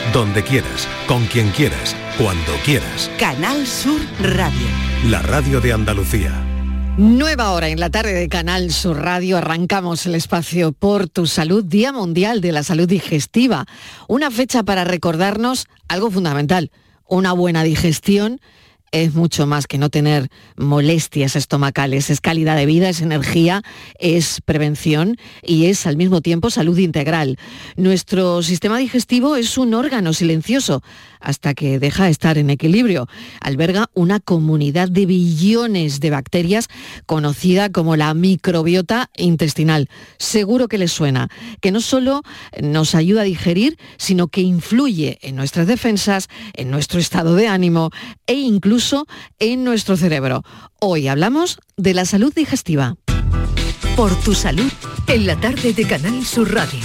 donde quieras, con quien quieras, cuando quieras. Canal Sur Radio. La radio de Andalucía. Nueva hora en la tarde de Canal Sur Radio. Arrancamos el espacio Por tu Salud, Día Mundial de la Salud Digestiva. Una fecha para recordarnos algo fundamental. Una buena digestión es mucho más que no tener molestias estomacales, es calidad de vida, es energía, es prevención y es al mismo tiempo salud integral. Nuestro sistema digestivo es un órgano silencioso hasta que deja de estar en equilibrio. Alberga una comunidad de billones de bacterias conocida como la microbiota intestinal. Seguro que les suena, que no solo nos ayuda a digerir, sino que influye en nuestras defensas, en nuestro estado de ánimo e incluso en nuestro cerebro. Hoy hablamos de la salud digestiva. Por tu salud, en la tarde de Canal Sur Radio.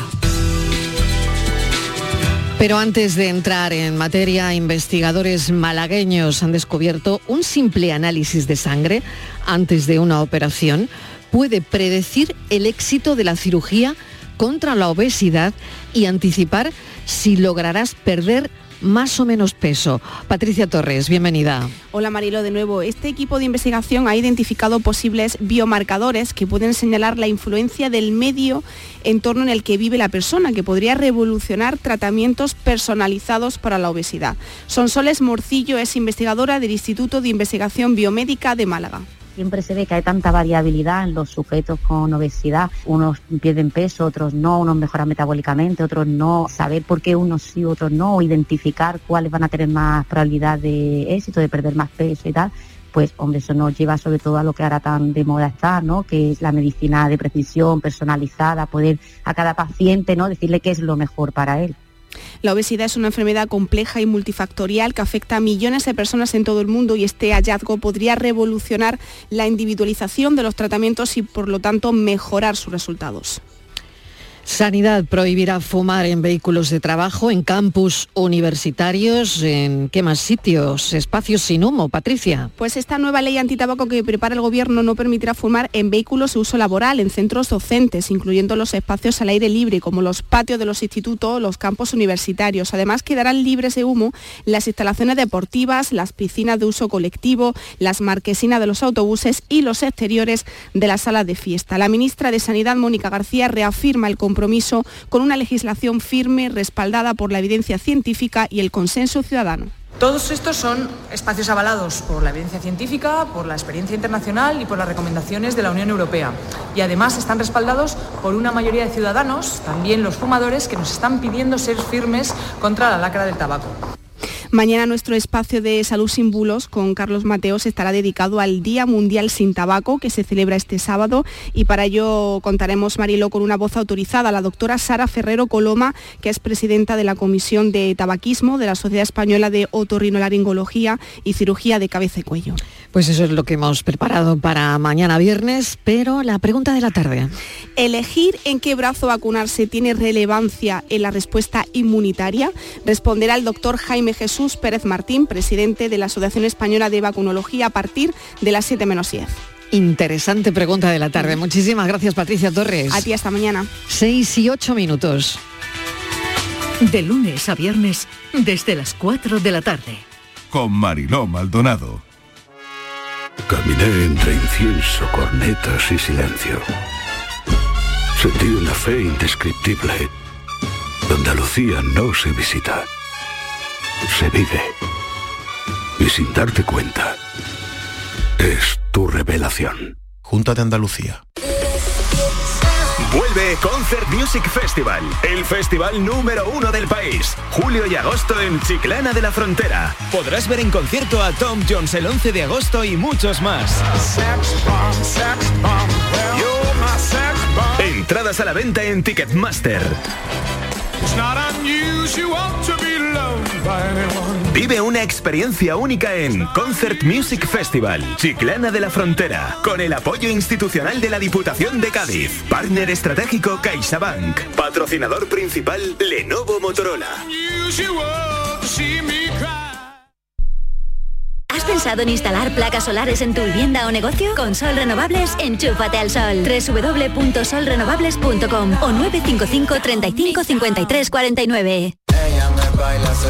Pero antes de entrar en materia, investigadores malagueños han descubierto un simple análisis de sangre antes de una operación puede predecir el éxito de la cirugía contra la obesidad y anticipar si lograrás perder más o menos peso. Patricia Torres, bienvenida. Hola Marilo, de nuevo. Este equipo de investigación ha identificado posibles biomarcadores que pueden señalar la influencia del medio entorno en el que vive la persona, que podría revolucionar tratamientos personalizados para la obesidad. Sonsoles Morcillo es investigadora del Instituto de Investigación Biomédica de Málaga. Siempre se ve que hay tanta variabilidad en los sujetos con obesidad. Unos pierden peso, otros no, unos mejoran metabólicamente, otros no. Saber por qué unos sí, otros no, o identificar cuáles van a tener más probabilidad de éxito, de perder más peso y tal, pues hombre, eso nos lleva sobre todo a lo que ahora tan de moda está, ¿no? Que es la medicina de precisión, personalizada, poder a cada paciente, ¿no?, decirle qué es lo mejor para él. La obesidad es una enfermedad compleja y multifactorial que afecta a millones de personas en todo el mundo y este hallazgo podría revolucionar la individualización de los tratamientos y por lo tanto mejorar sus resultados. Sanidad prohibirá fumar en vehículos de trabajo, en campus universitarios, ¿en qué más sitios? Espacios sin humo, Patricia. Pues esta nueva ley antitabaco que prepara el Gobierno no permitirá fumar en vehículos de uso laboral, en centros docentes, incluyendo los espacios al aire libre, como los patios de los institutos, los campos universitarios. Además, quedarán libres de humo las instalaciones deportivas, las piscinas de uso colectivo, las marquesinas de los autobuses y los exteriores de las salas de fiesta. La ministra de Sanidad, Mónica García, reafirma el compromiso con una legislación firme, respaldada por la evidencia científica y el consenso ciudadano. Todos estos son espacios avalados por la evidencia científica, por la experiencia internacional y por las recomendaciones de la Unión Europea. Y además están respaldados por una mayoría de ciudadanos, también los fumadores, que nos están pidiendo ser firmes contra la lacra del tabaco. Mañana nuestro espacio de Salud sin bulos con Carlos Mateos estará dedicado al Día Mundial sin Tabaco, que se celebra este sábado, y para ello contaremos, Mariló, con una voz autorizada, la doctora Sara Ferrero Coloma, que es presidenta de la Comisión de Tabaquismo de la Sociedad Española de Otorrinolaringología y Cirugía de Cabeza y Cuello. Pues eso es lo que hemos preparado para mañana viernes, pero la pregunta de la tarde. ¿Elegir en qué brazo vacunarse tiene relevancia en la respuesta inmunitaria? Responderá el doctor Jaime Jesús Pérez Martín, presidente de la Asociación Española de Vacunología, a partir de las 7 menos 10. Interesante pregunta de la tarde. Muchísimas gracias, Patricia Torres. A ti, hasta mañana. 6 y 8 minutos. De lunes a viernes, desde las 4 de la tarde. Con Mariló Maldonado. Caminé entre incienso, cornetas y silencio. Sentí una fe indescriptible. Andalucía no se visita, se vive. Y sin darte cuenta, es tu revelación. Junta de Andalucía. Vuelve Concert Music Festival, el festival número 1 del país. Julio y agosto en Chiclana de la Frontera. Podrás ver en concierto a Tom Jones el 11 de agosto y muchos más. Entradas a la venta en Ticketmaster. Vive una experiencia única en Concert Music Festival, Chiclana de la Frontera, con el apoyo institucional de la Diputación de Cádiz. Partner estratégico CaixaBank. Patrocinador principal Lenovo Motorola. ¿Has pensado en instalar placas solares en tu vivienda o negocio? Con Sol Renovables, enchúfate al sol. www.solrenovables.com o 955 35 53 49.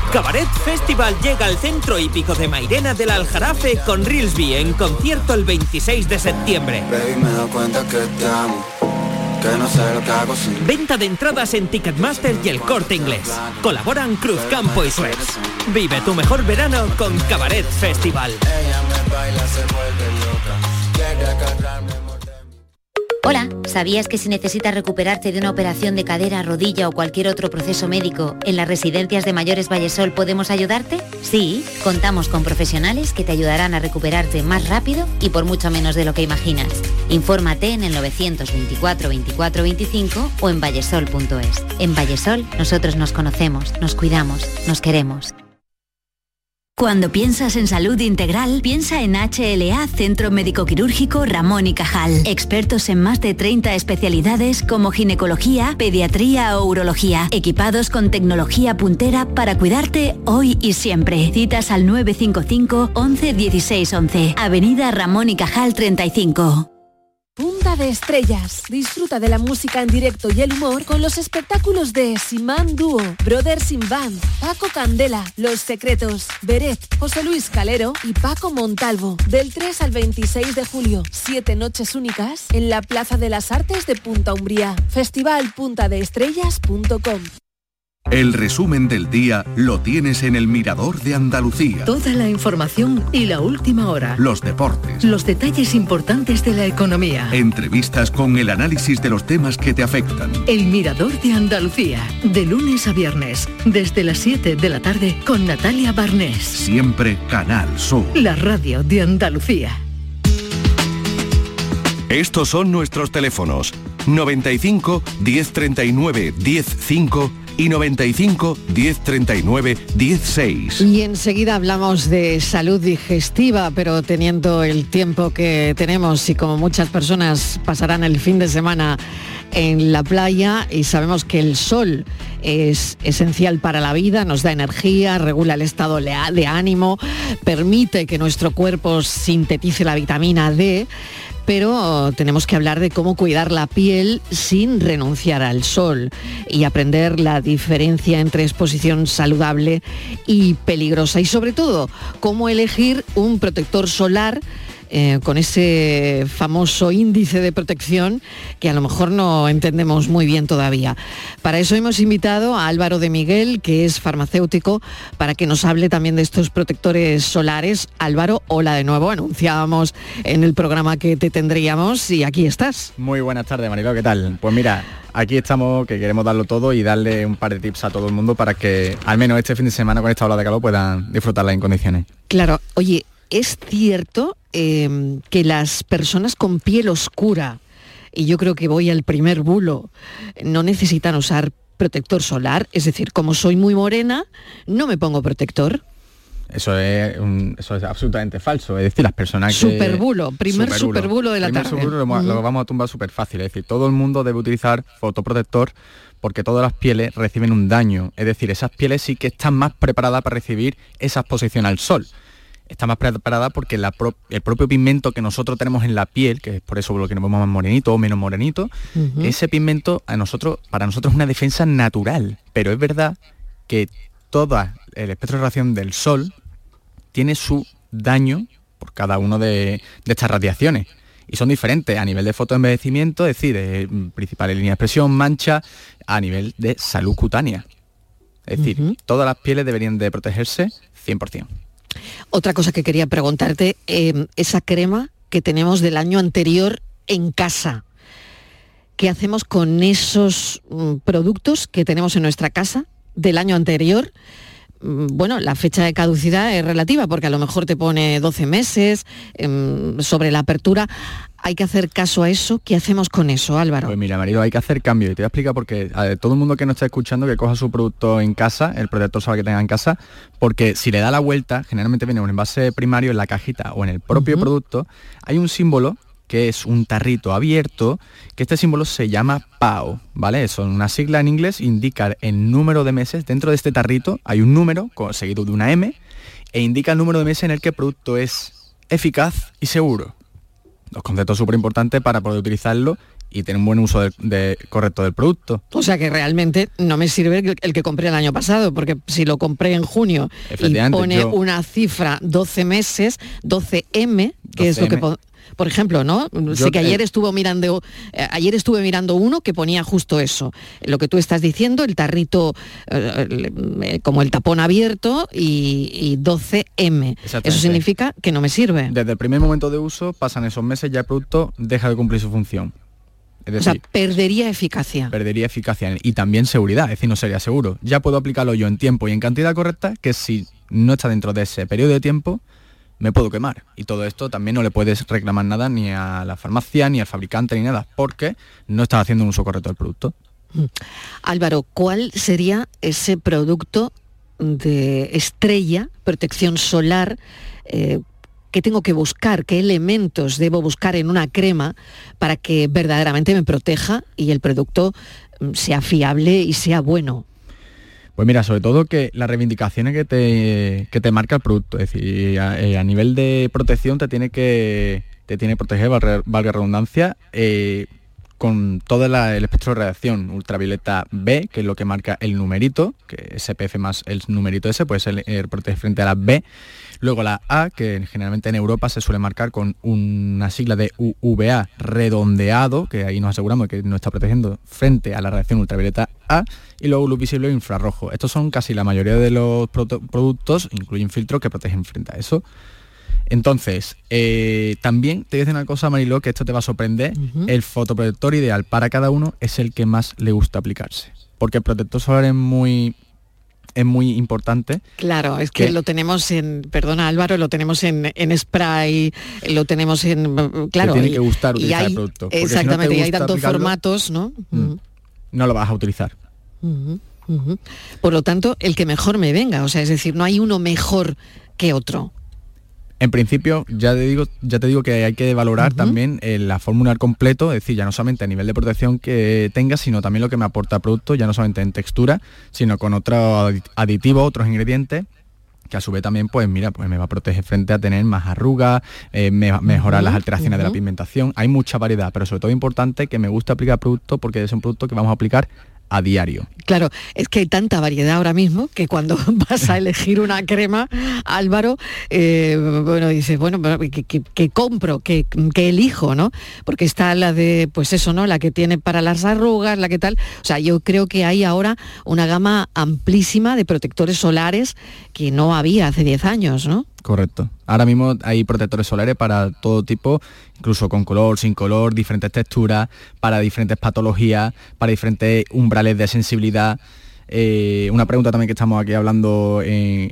Cabaret Festival llega al centro hípico de Mairena del Aljarafe con Reelsby en concierto el 26 de septiembre. Baby, me doy cuenta que te amo, que no sé lo que hago sin... Venta de entradas en Ticketmaster y El Corte Inglés. Colaboran Cruzcampo y Suez. Vive tu mejor verano con Cabaret Festival. Ella me baila, se vuelve loca, quiere agarrarme. Hola, ¿sabías que si necesitas recuperarte de una operación de cadera, rodilla o cualquier otro proceso médico, en las residencias de mayores Vallesol podemos ayudarte? Sí, contamos con profesionales que te ayudarán a recuperarte más rápido y por mucho menos de lo que imaginas. Infórmate en el 924 24 25 o en vallesol.es. En Vallesol nosotros nos conocemos, nos cuidamos, nos queremos. Cuando piensas en salud integral, piensa en HLA Centro Médico Quirúrgico Ramón y Cajal. Expertos en más de 30 especialidades como ginecología, pediatría o urología. Equipados con tecnología puntera para cuidarte hoy y siempre. Citas al 955 11 16 11. Avenida Ramón y Cajal 35. Punta de Estrellas. Disfruta de la música en directo y el humor con los espectáculos de Simán Dúo, Brothers in Band, Paco Candela, Los Secretos, Beret, José Luis Calero y Paco Montalvo. Del 3 al 26 de julio, 7 noches únicas en la Plaza de las Artes de Punta Umbría. Festivalpuntadeestrellas.com. El resumen del día lo tienes en El Mirador de Andalucía. Toda la información y la última hora. Los deportes. Los detalles importantes de la economía. Entrevistas con el análisis de los temas que te afectan. El Mirador de Andalucía. De lunes a viernes, desde las 7 de la tarde con Natalia Barnés. Siempre Canal Sur. La radio de Andalucía. Estos son nuestros teléfonos. 95 1039 105 y 95 1039 16. Y enseguida hablamos de salud digestiva, pero teniendo el tiempo que tenemos y como muchas personas pasarán el fin de semana en la playa y sabemos que el sol es esencial para la vida, nos da energía, regula el estado de ánimo, permite que nuestro cuerpo sintetice la vitamina D, pero tenemos que hablar de cómo cuidar la piel sin renunciar al sol y aprender la diferencia entre exposición saludable y peligrosa y sobre todo cómo elegir un protector solar con ese famoso índice de protección que a lo mejor no entendemos muy bien todavía. Para eso hemos invitado a Álvaro de Miguel, que es farmacéutico, para que nos hable también de estos protectores solares. Álvaro, hola de nuevo, anunciábamos en el programa que te tendríamos y aquí estás. Muy buenas tardes, Mariló, ¿qué tal? Pues mira, aquí estamos, que queremos darlo todo y darle un par de tips a todo el mundo para que al menos este fin de semana con esta ola de calor puedan disfrutarla en condiciones. Claro, oye, es cierto que las personas con piel oscura, y yo creo que voy al primer bulo, no necesitan usar protector solar, es decir, como soy muy morena, no me pongo protector. Eso es absolutamente falso, es decir, las personas que... Superbulo, primer superbulo de la tarde. Superbulo lo vamos a tumbar súper fácil, es decir, todo el mundo debe utilizar fotoprotector porque todas las pieles reciben un daño, es decir, esas pieles sí que están más preparadas para recibir esa exposición al sol. Está más preparada porque el propio pigmento que nosotros tenemos en la piel, que es por eso lo que nos vemos más morenito o menos morenito, ese pigmento para nosotros es una defensa natural. Pero es verdad que todo el espectro de radiación del sol tiene su daño por cada una de estas radiaciones. Y son diferentes a nivel de fotoenvejecimiento, es decir, principal línea de expresión, mancha, a nivel de salud cutánea. Es decir, todas las pieles deberían de protegerse 100%. Otra cosa que quería preguntarte, esa crema que tenemos del año anterior en casa, ¿qué hacemos con esos productos que tenemos en nuestra casa del año anterior? Bueno, la fecha de caducidad es relativa porque a lo mejor te pone 12 meses sobre la apertura. ¿Hay que hacer caso a eso? ¿Qué hacemos con eso, Álvaro? Pues mira, Marilo, hay que hacer cambio y te voy a explicar porque a todo el mundo que nos está escuchando que coja su producto en casa, el protector solar que tenga en casa, porque si le da la vuelta, generalmente viene un envase primario en la cajita o en el propio producto, hay un símbolo que es un tarrito abierto, que este símbolo se llama PAO, ¿vale? Son una sigla en inglés, indica el número de meses. Dentro de este tarrito hay un número seguido de una M e indica el número de meses en el que el producto es eficaz y seguro. Dos conceptos súper importantes para poder utilizarlo y tener un buen uso correcto del producto. O sea que realmente no me sirve el que compré el año pasado, porque si lo compré en junio y pone una cifra 12 meses, 12M, que 12M. Es lo que... Por ejemplo, ¿no? Sé que ayer estuve mirando uno que ponía justo eso. Lo que tú estás diciendo, el tarrito como el tapón abierto y 12M. Eso significa que no me sirve. Desde el primer momento de uso, pasan esos meses, ya el producto deja de cumplir su función. Es decir, o sea, perdería eficacia. Perdería eficacia y también seguridad, es decir, no sería seguro. Ya puedo aplicarlo yo en tiempo y en cantidad correcta, que si no está dentro de ese periodo de tiempo, me puedo quemar. Y todo esto también no le puedes reclamar nada ni a la farmacia, ni al fabricante, ni nada, porque no estás haciendo un uso correcto del producto. Álvaro, ¿cuál sería ese producto de estrella, protección solar, qué tengo que buscar, qué elementos debo buscar en una crema para que verdaderamente me proteja y el producto sea fiable y sea bueno? Pues mira, sobre todo que las reivindicaciones que te marca el producto, es decir, a nivel de protección te tiene que proteger, valga redundancia, con todo el espectro de radiación ultravioleta B, que es lo que marca el numerito, que SPF más el numerito ese, pues protege frente a la B. Luego la A, que generalmente en Europa se suele marcar con una sigla de UVA redondeado, que ahí nos aseguramos que nos está protegiendo frente a la radiación ultravioleta A, y luego luz visible e infrarrojo. Estos son casi la mayoría de los productos, incluyen filtros que protegen frente a eso. Entonces, también te voy a decir una cosa, Mariló, que esto te va a sorprender. El fotoprotector ideal para cada uno es el que más le gusta aplicarse, porque el protector solar es muy importante. Claro, es que lo tenemos perdona Álvaro, lo tenemos en spray, lo tenemos en... Claro, te tiene que gustar utilizar el producto. Exactamente, y hay tantos formatos, ¿no? No lo vas a utilizar. Por lo tanto, el que mejor me venga, o sea, es decir, no hay uno mejor que otro. En principio, ya te digo que hay que valorar también la fórmula al completo, es decir, ya no solamente a nivel de protección que tenga, sino también lo que me aporta el producto, ya no solamente en textura, sino con otros aditivos, otros ingredientes, que a su vez también, pues mira, pues me va a proteger frente a tener más arrugas, me va a mejorar las alteraciones de la pigmentación. Hay mucha variedad, pero sobre todo importante que me gusta aplicar producto porque es un producto que vamos a aplicar a diario. Claro, es que hay tanta variedad ahora mismo que cuando vas a elegir una crema, Álvaro, dices, bueno, ¿qué compro? ¿Qué elijo? ¿No? Porque está la de, pues eso, ¿no? La que tiene para las arrugas, la que tal. O sea, yo creo que hay ahora una gama amplísima de protectores solares que no había hace 10 años, ¿no? Correcto. Ahora mismo hay protectores solares para todo tipo, incluso con color, sin color, diferentes texturas, para diferentes patologías, para diferentes umbrales de sensibilidad. Una pregunta también que estamos aquí hablando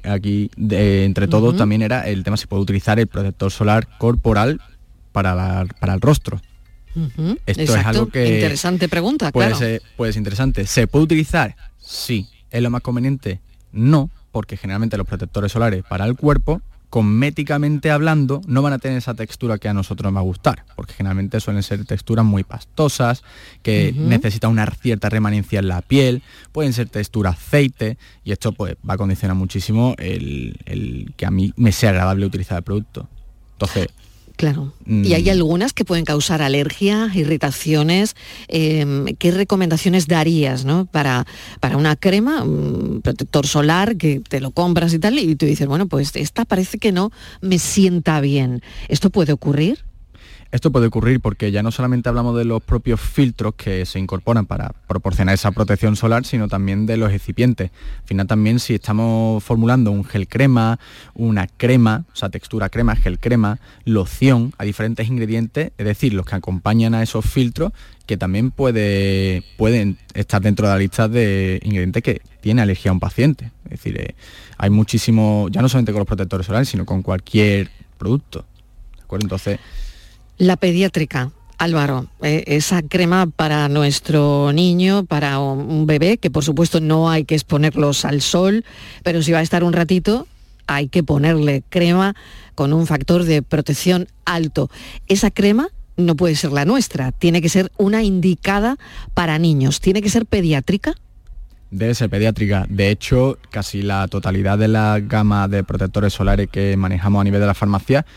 entre todos también era el tema si puedo utilizar el protector solar corporal para el rostro. Esto Exacto. Es algo que... Interesante pregunta, puede claro. Ser interesante. ¿Se puede utilizar? Sí. ¿Es lo más conveniente? No, porque generalmente los protectores solares para el cuerpo, cosméticamente hablando, no van a tener esa textura que a nosotros nos va a gustar, porque generalmente suelen ser texturas muy pastosas, que necesitan una cierta remanencia en la piel, pueden ser textura aceite, y esto pues va a condicionar muchísimo el que a mí me sea agradable utilizar el producto. Entonces... Claro. Y hay algunas que pueden causar alergias, irritaciones. ¿Qué recomendaciones darías, ¿no? para una crema, un protector solar, que te lo compras y tal, y tú dices, bueno, pues esta parece que no me sienta bien? ¿Esto puede ocurrir? Esto puede ocurrir porque ya no solamente hablamos de los propios filtros que se incorporan para proporcionar esa protección solar, sino también de los excipientes. Al final también si estamos formulando un gel crema, una crema, o sea, textura crema, gel crema, loción, a diferentes ingredientes, es decir, los que acompañan a esos filtros, que también pueden estar dentro de la lista de ingredientes que tiene alergia a un paciente. Es decir, hay muchísimo, ya no solamente con los protectores solares, sino con cualquier producto. ¿De acuerdo? Entonces... La pediátrica, Álvaro, esa crema para nuestro niño, para un bebé, que por supuesto no hay que exponerlos al sol, pero si va a estar un ratito, hay que ponerle crema con un factor de protección alto. Esa crema no puede ser la nuestra, tiene que ser una indicada para niños. ¿Tiene que ser pediátrica? Debe ser pediátrica. De hecho, casi la totalidad de la gama de protectores solares que manejamos a nivel de la farmacia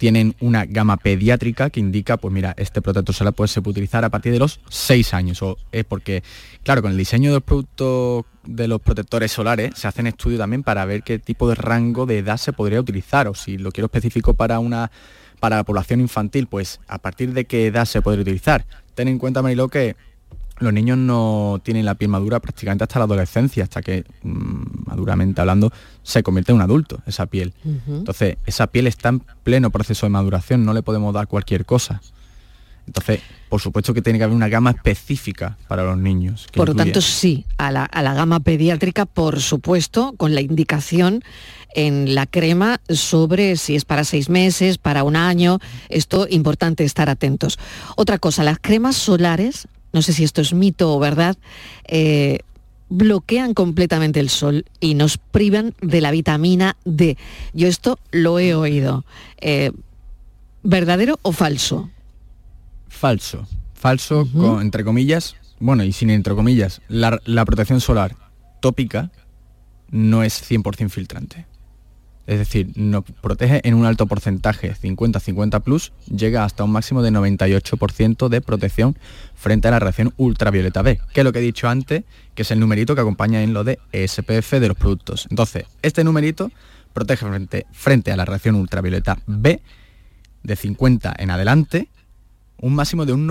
tienen una gama pediátrica que indica, pues mira, este protector solar pues, se puede utilizar a partir de los 6 años. O es porque, claro, con el diseño de los productos de los protectores solares se hacen estudios también para ver qué tipo de rango de edad se podría utilizar, o si lo quiero específico para la población infantil, pues a partir de qué edad se podría utilizar. Ten en cuenta, Mariló, que los niños no tienen la piel madura prácticamente hasta la adolescencia, hasta que, maduramente hablando, se convierte en un adulto, esa piel. Entonces, esa piel está en pleno proceso de maduración, no le podemos dar cualquier cosa. Entonces, por supuesto que tiene que haber una gama específica para los niños. Por lo tanto, sí, a la gama pediátrica, por supuesto, con la indicación en la crema sobre si es para 6 meses, para 1 año. Esto importante estar atentos. Otra cosa, las cremas solares, no sé si esto es mito o verdad, bloquean completamente el sol y nos privan de la vitamina D. Yo esto lo he oído. ¿Verdadero o falso? Falso, entre comillas, bueno, y sin entre comillas, la protección solar tópica no es 100% filtrante. Es decir, nos protege en un alto porcentaje, 50-50 plus, llega hasta un máximo de 98% de protección frente a la radiación ultravioleta B, que es lo que he dicho antes, que es el numerito que acompaña en lo de SPF de los productos. Entonces, este numerito protege frente a la radiación ultravioleta B de 50 en adelante, un máximo de un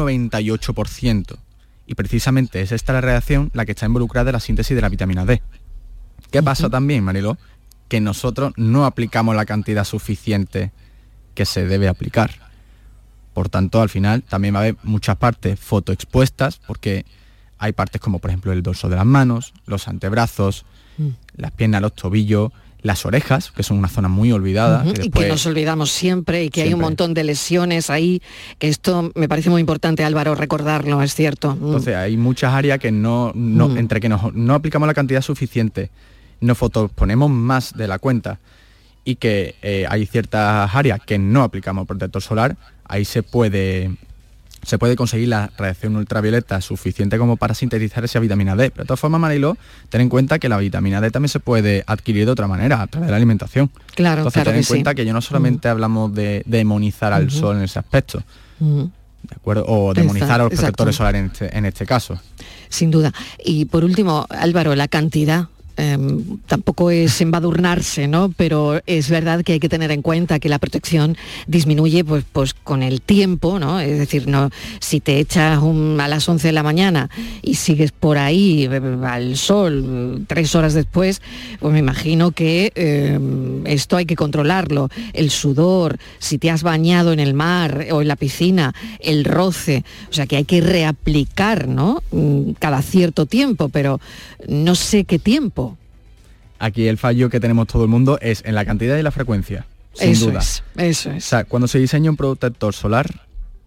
98%. Y precisamente es esta la radiación la que está involucrada en la síntesis de la vitamina D. ¿Qué pasa también, Mariló? Que nosotros no aplicamos la cantidad suficiente que se debe aplicar. Por tanto, al final también va a haber muchas partes fotoexpuestas, porque hay partes como por ejemplo el dorso de las manos, los antebrazos, las piernas, los tobillos, las orejas, que son una zona muy olvidada. Y que nos olvidamos siempre y que hay un montón de lesiones ahí, que esto me parece muy importante, Álvaro, recordarlo, es cierto. Entonces hay muchas áreas que entre que no aplicamos la cantidad suficiente, nos fotoexponemos más de la cuenta y que hay ciertas áreas que no aplicamos protector solar, ahí se puede conseguir la radiación ultravioleta suficiente como para sintetizar esa vitamina D. Pero de todas formas, Mariló, ten en cuenta que la vitamina D también se puede adquirir de otra manera, a través de la alimentación. Claro, entonces, ten en cuenta que yo no solamente hablamos de demonizar al sol en ese aspecto, ¿de acuerdo? O demonizar a los protectores solares en este caso. Sin duda. Y por último, Álvaro, la cantidad. Tampoco es embadurnarse, ¿no? Pero es verdad que hay que tener en cuenta que la protección disminuye pues con el tiempo, ¿no? Es decir, no, si te echas a las 11 de la mañana y sigues por ahí al sol 3 horas después, pues me imagino que esto hay que controlarlo. El sudor, si te has bañado en el mar o en la piscina, el roce, o sea que hay que reaplicar, ¿no? Cada cierto tiempo, pero no sé qué tiempo. Aquí el fallo que tenemos todo el mundo es en la cantidad y la frecuencia, sin duda. Eso es. O sea, cuando se diseña un protector solar,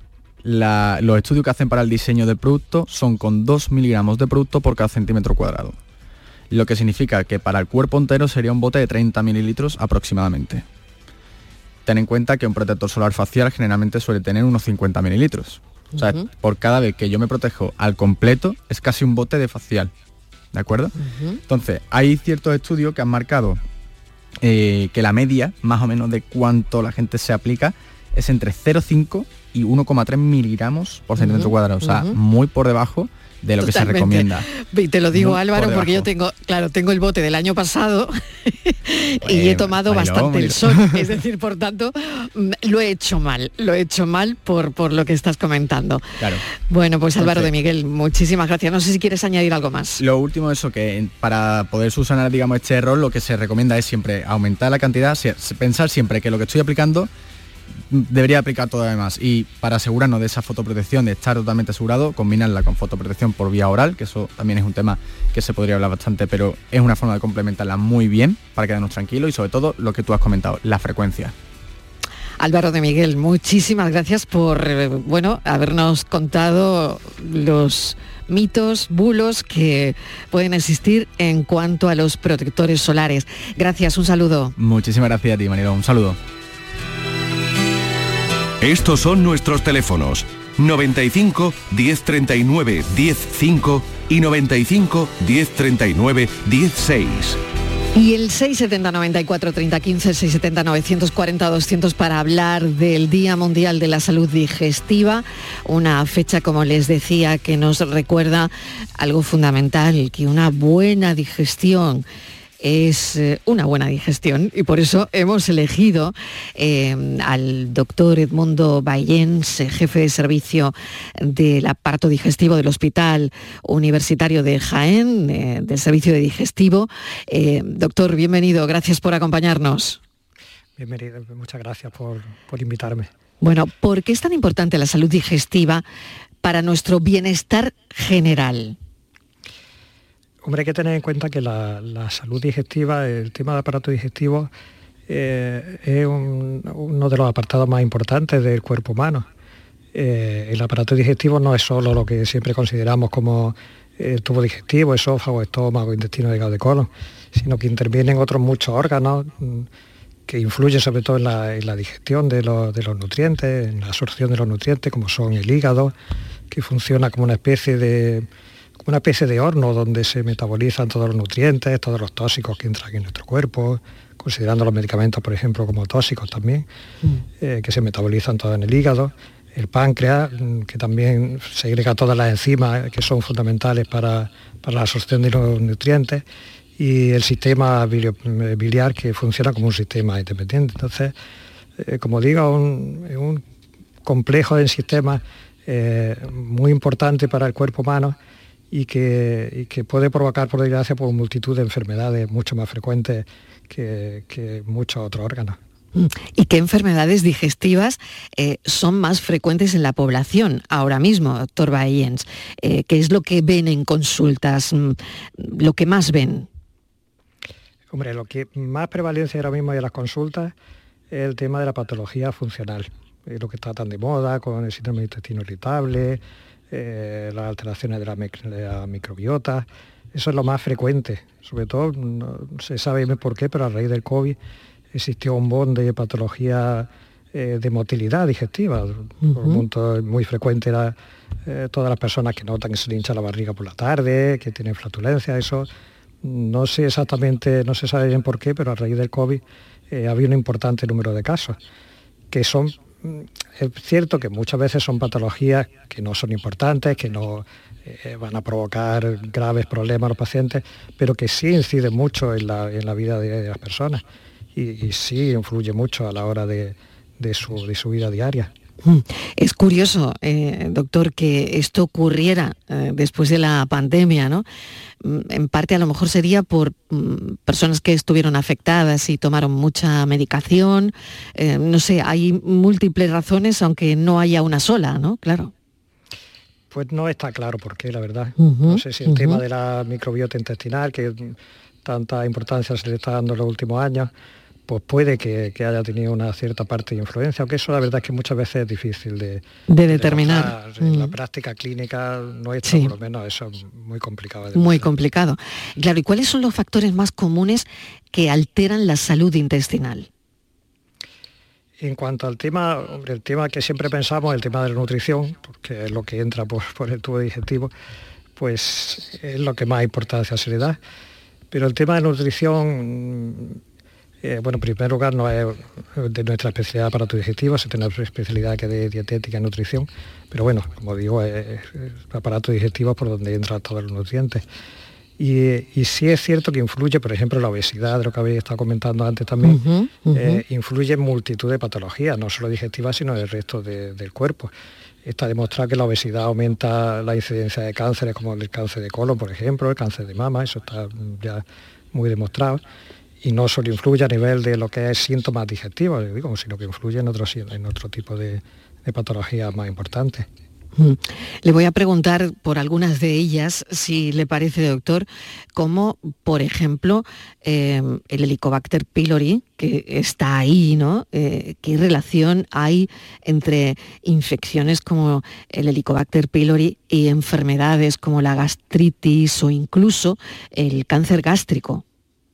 los estudios que hacen para el diseño del producto son con 2 miligramos de producto por cada centímetro cuadrado. Lo que significa que para el cuerpo entero sería un bote de 30 mililitros aproximadamente. Ten en cuenta que un protector solar facial generalmente suele tener unos 50 mililitros. O sea, por cada vez que yo me protejo al completo, es casi un bote de facial. ¿De acuerdo? Entonces, hay ciertos estudios que han marcado que la media, más o menos, de cuánto la gente se aplica, es entre 0,5 y 1,3 miligramos por centímetro cuadrado. O sea, muy por debajo de lo que se recomienda. Y te lo digo, muy Álvaro, porque yo tengo el bote del año pasado y he tomado bastante el sol. Es decir, por tanto, lo he hecho mal por lo que estás comentando. Claro. Bueno, pues Álvaro de Miguel, muchísimas gracias. No sé si quieres añadir algo más. Lo último es eso, que para poder subsanar, digamos, este error, lo que se recomienda es siempre aumentar la cantidad, pensar siempre que lo que estoy aplicando debería aplicar todavía más, y para asegurarnos de esa fotoprotección, de estar totalmente asegurado, combinarla con fotoprotección por vía oral, que eso también es un tema que se podría hablar bastante, pero es una forma de complementarla muy bien para quedarnos tranquilos, y sobre todo lo que tú has comentado, la frecuencia. Álvaro de Miguel, muchísimas gracias por habernos contado los mitos, bulos que pueden existir en cuanto a los protectores solares. Gracias, un saludo. Muchísimas gracias a ti, Mariló, un saludo. Estos son nuestros teléfonos: 95 1039 105 y 95 1039 16. Y el 670 94 30 15, 670 940 200 para hablar del Día Mundial de la Salud Digestiva, una fecha, como les decía, que nos recuerda algo fundamental, que una buena digestión es una buena digestión, y por eso hemos elegido al doctor Edmundo Bayens, jefe de servicio del aparato digestivo del Hospital Universitario de Jaén, del servicio de digestivo. Doctor, bienvenido, gracias por acompañarnos. Bienvenido, muchas gracias por invitarme. Bueno, ¿por qué es tan importante la salud digestiva para nuestro bienestar general? Hombre, hay que tener en cuenta que la salud digestiva, el tema del aparato digestivo, es uno de los apartados más importantes del cuerpo humano. El aparato digestivo no es solo lo que siempre consideramos como el tubo digestivo, esófago, estómago, intestino, hígado y colon, sino que intervienen otros muchos órganos que influyen sobre todo en la digestión de los nutrientes, en la absorción de los nutrientes, como son el hígado, que funciona como una especie de horno donde se metabolizan todos los nutrientes, todos los tóxicos que entran en nuestro cuerpo, considerando los medicamentos, por ejemplo, como tóxicos también, que se metabolizan todos en el hígado. El páncreas, que también segrega todas las enzimas que son fundamentales para la absorción de los nutrientes, y el sistema biliar, que funciona como un sistema independiente. Entonces, como digo, es un complejo de sistemas muy importante para el cuerpo humano, y que puede provocar, por desgracia, por multitud de enfermedades mucho más frecuentes que muchos otros órganos. ¿Y qué enfermedades digestivas son más frecuentes en la población ahora mismo, doctor Bayens? ¿Qué es lo que ven en consultas, lo que más ven? Hombre, lo que más prevalencia ahora mismo hay en las consultas es el tema de la patología funcional, lo que está tan de moda con el síndrome de intestino irritable, las alteraciones de la microbiota. Eso es lo más frecuente. Sobre todo, no se sabe bien por qué, pero a raíz del COVID existió un boom de patología de motilidad digestiva. Por un punto muy frecuente era todas las personas que notan que se le hincha la barriga por la tarde, que tienen flatulencia. Eso no sé exactamente, no se sabe bien por qué, pero a raíz del COVID había un importante número de casos, que son... Es cierto que muchas veces son patologías que no son importantes, que no van a provocar graves problemas a los pacientes, pero que sí inciden mucho en la vida de las personas y sí influye mucho a la hora de su vida diaria. Es curioso, doctor, que esto ocurriera después de la pandemia, ¿no? En parte a lo mejor sería por personas que estuvieron afectadas y tomaron mucha medicación. No sé, hay múltiples razones, aunque no haya una sola, ¿no? Claro. Pues no está claro por qué, la verdad. No sé si el tema de la microbiota intestinal, que tanta importancia se le está dando en los últimos años, pues puede que haya tenido una cierta parte de influencia, aunque eso la verdad es que muchas veces es difícil de determinar. En la práctica clínica nuestra, sí. Por lo menos eso es muy complicado. Muy complicado. Claro, ¿y cuáles son los factores más comunes que alteran la salud intestinal? En cuanto al tema, hombre, el tema que siempre pensamos, el tema de la nutrición, porque es lo que entra por el tubo digestivo, pues es lo que más importancia se le da. Pero el tema de la nutrición... bueno, en primer lugar, no es de nuestra especialidad aparato digestivo, se tiene una especialidad que es de dietética y nutrición, pero bueno, como digo, es aparato digestivo por donde entran todos los nutrientes. Y sí es cierto que influye, por ejemplo, la obesidad, de lo que habéis estado comentando antes también, influye en multitud de patologías, no solo digestivas, sino del resto del cuerpo. Está demostrado que la obesidad aumenta la incidencia de cánceres como el cáncer de colon, por ejemplo, el cáncer de mama, eso está ya muy demostrado. Y no solo influye a nivel de lo que es síntomas digestivos, sino que influye en otro tipo de patologías más importantes. Le voy a preguntar por algunas de ellas, si le parece, doctor, como, por ejemplo, el Helicobacter pylori, que está ahí, ¿no? ¿Qué relación hay entre infecciones como el Helicobacter pylori y enfermedades como la gastritis o incluso el cáncer gástrico?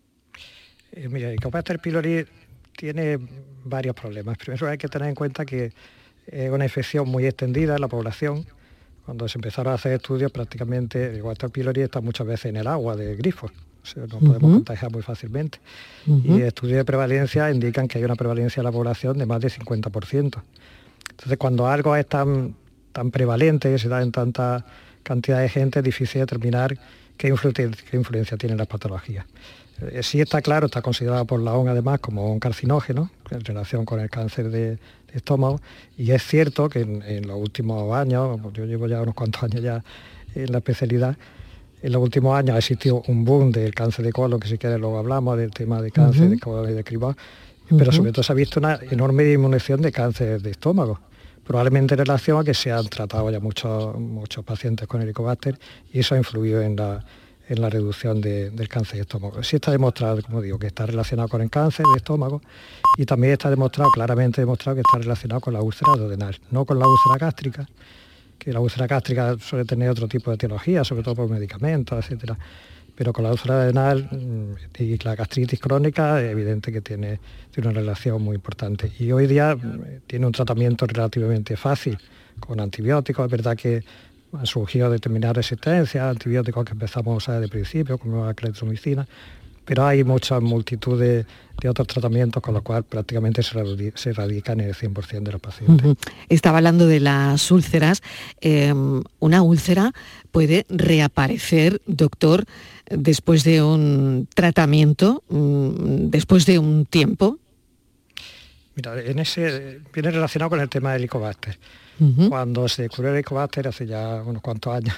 Mira, el Helicobacter pylori tiene varios problemas. Primero hay que tener en cuenta que es una infección muy extendida en la población. Cuando se empezaron a hacer estudios, prácticamente el Helicobacter pylori está muchas veces en el agua de grifos. o sea, nos podemos contagiar muy fácilmente. Y estudios de prevalencia indican que hay una prevalencia de la población de más de 50%. Entonces, cuando algo es tan prevalente, que se da en tanta cantidad de gente, es difícil determinar qué influencia tienen las patologías. Sí está claro, está considerado por la OMS además como un carcinógeno en relación con el cáncer de estómago, y es cierto que en los últimos años, yo llevo ya unos cuantos años ya en la especialidad, en los últimos años ha existido un boom del cáncer de colon, que si quieres luego hablamos del tema de cáncer de colon y de cribado, pero sobre todo se ha visto una enorme disminución de cáncer de estómago, probablemente en relación a que se han tratado ya muchos pacientes con Helicobacter, y eso ha influido en la reducción del cáncer de estómago. Sí está demostrado, como digo, que está relacionado con el cáncer de estómago, y también está claramente demostrado que está relacionado con la úlcera duodenal, no con la úlcera gástrica, que la úlcera gástrica suele tener otro tipo de etiología, sobre todo por medicamentos, etcétera. Pero con la úlcera duodenal y la gastritis crónica es evidente que tiene una relación muy importante. Y hoy día tiene un tratamiento relativamente fácil con antibióticos. Es verdad que han surgido determinadas resistencias, antibióticos que empezamos a usar desde el principio, como la claritromicina, pero hay mucha multitud de otros tratamientos con los cuales prácticamente se erradican el 100% de los pacientes. Estaba hablando de las úlceras. ¿Una úlcera puede reaparecer, doctor, después de un tratamiento, después de un tiempo? Mira, viene relacionado con el tema del Helicobacter. Cuando se descubrió el Helicobacter hace ya unos cuantos años,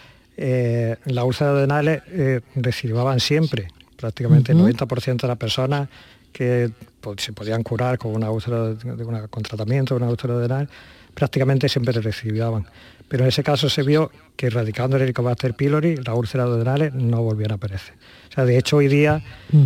las úlceras duodenales recidivaban siempre. Prácticamente el 90% de las personas que se podían curar con una úlcera, con tratamiento de una úlcera duodenal, prácticamente siempre recidivaban. Pero en ese caso se vio que erradicando el Helicobacter pylori, las úlceras duodenales no volvían a aparecer. O sea, de hecho hoy día,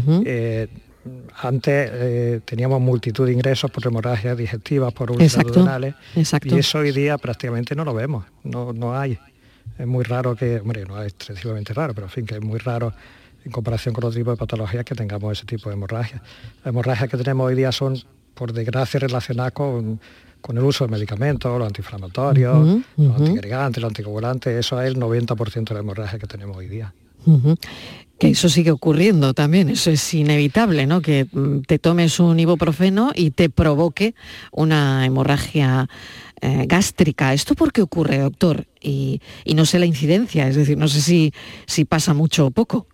antes teníamos multitud de ingresos por hemorragias digestivas, por úlceras duodenales, y eso hoy día prácticamente no lo vemos, no hay. Es muy raro que, hombre, no es excesivamente raro, pero en fin, que es muy raro en comparación con otro tipo de patologías que tengamos ese tipo de hemorragias. Las hemorragias que tenemos hoy día son, por desgracia, relacionadas con el uso de medicamentos, los antiinflamatorios, los antiagregantes, los anticoagulantes. Eso es el 90% de la hemorragia que tenemos hoy día. Que eso sigue ocurriendo también, eso es inevitable, ¿no? Que te tomes un ibuprofeno y te provoque una hemorragia gástrica. ¿Esto por qué ocurre, doctor? Y no sé la incidencia, es decir, no sé si pasa mucho o poco.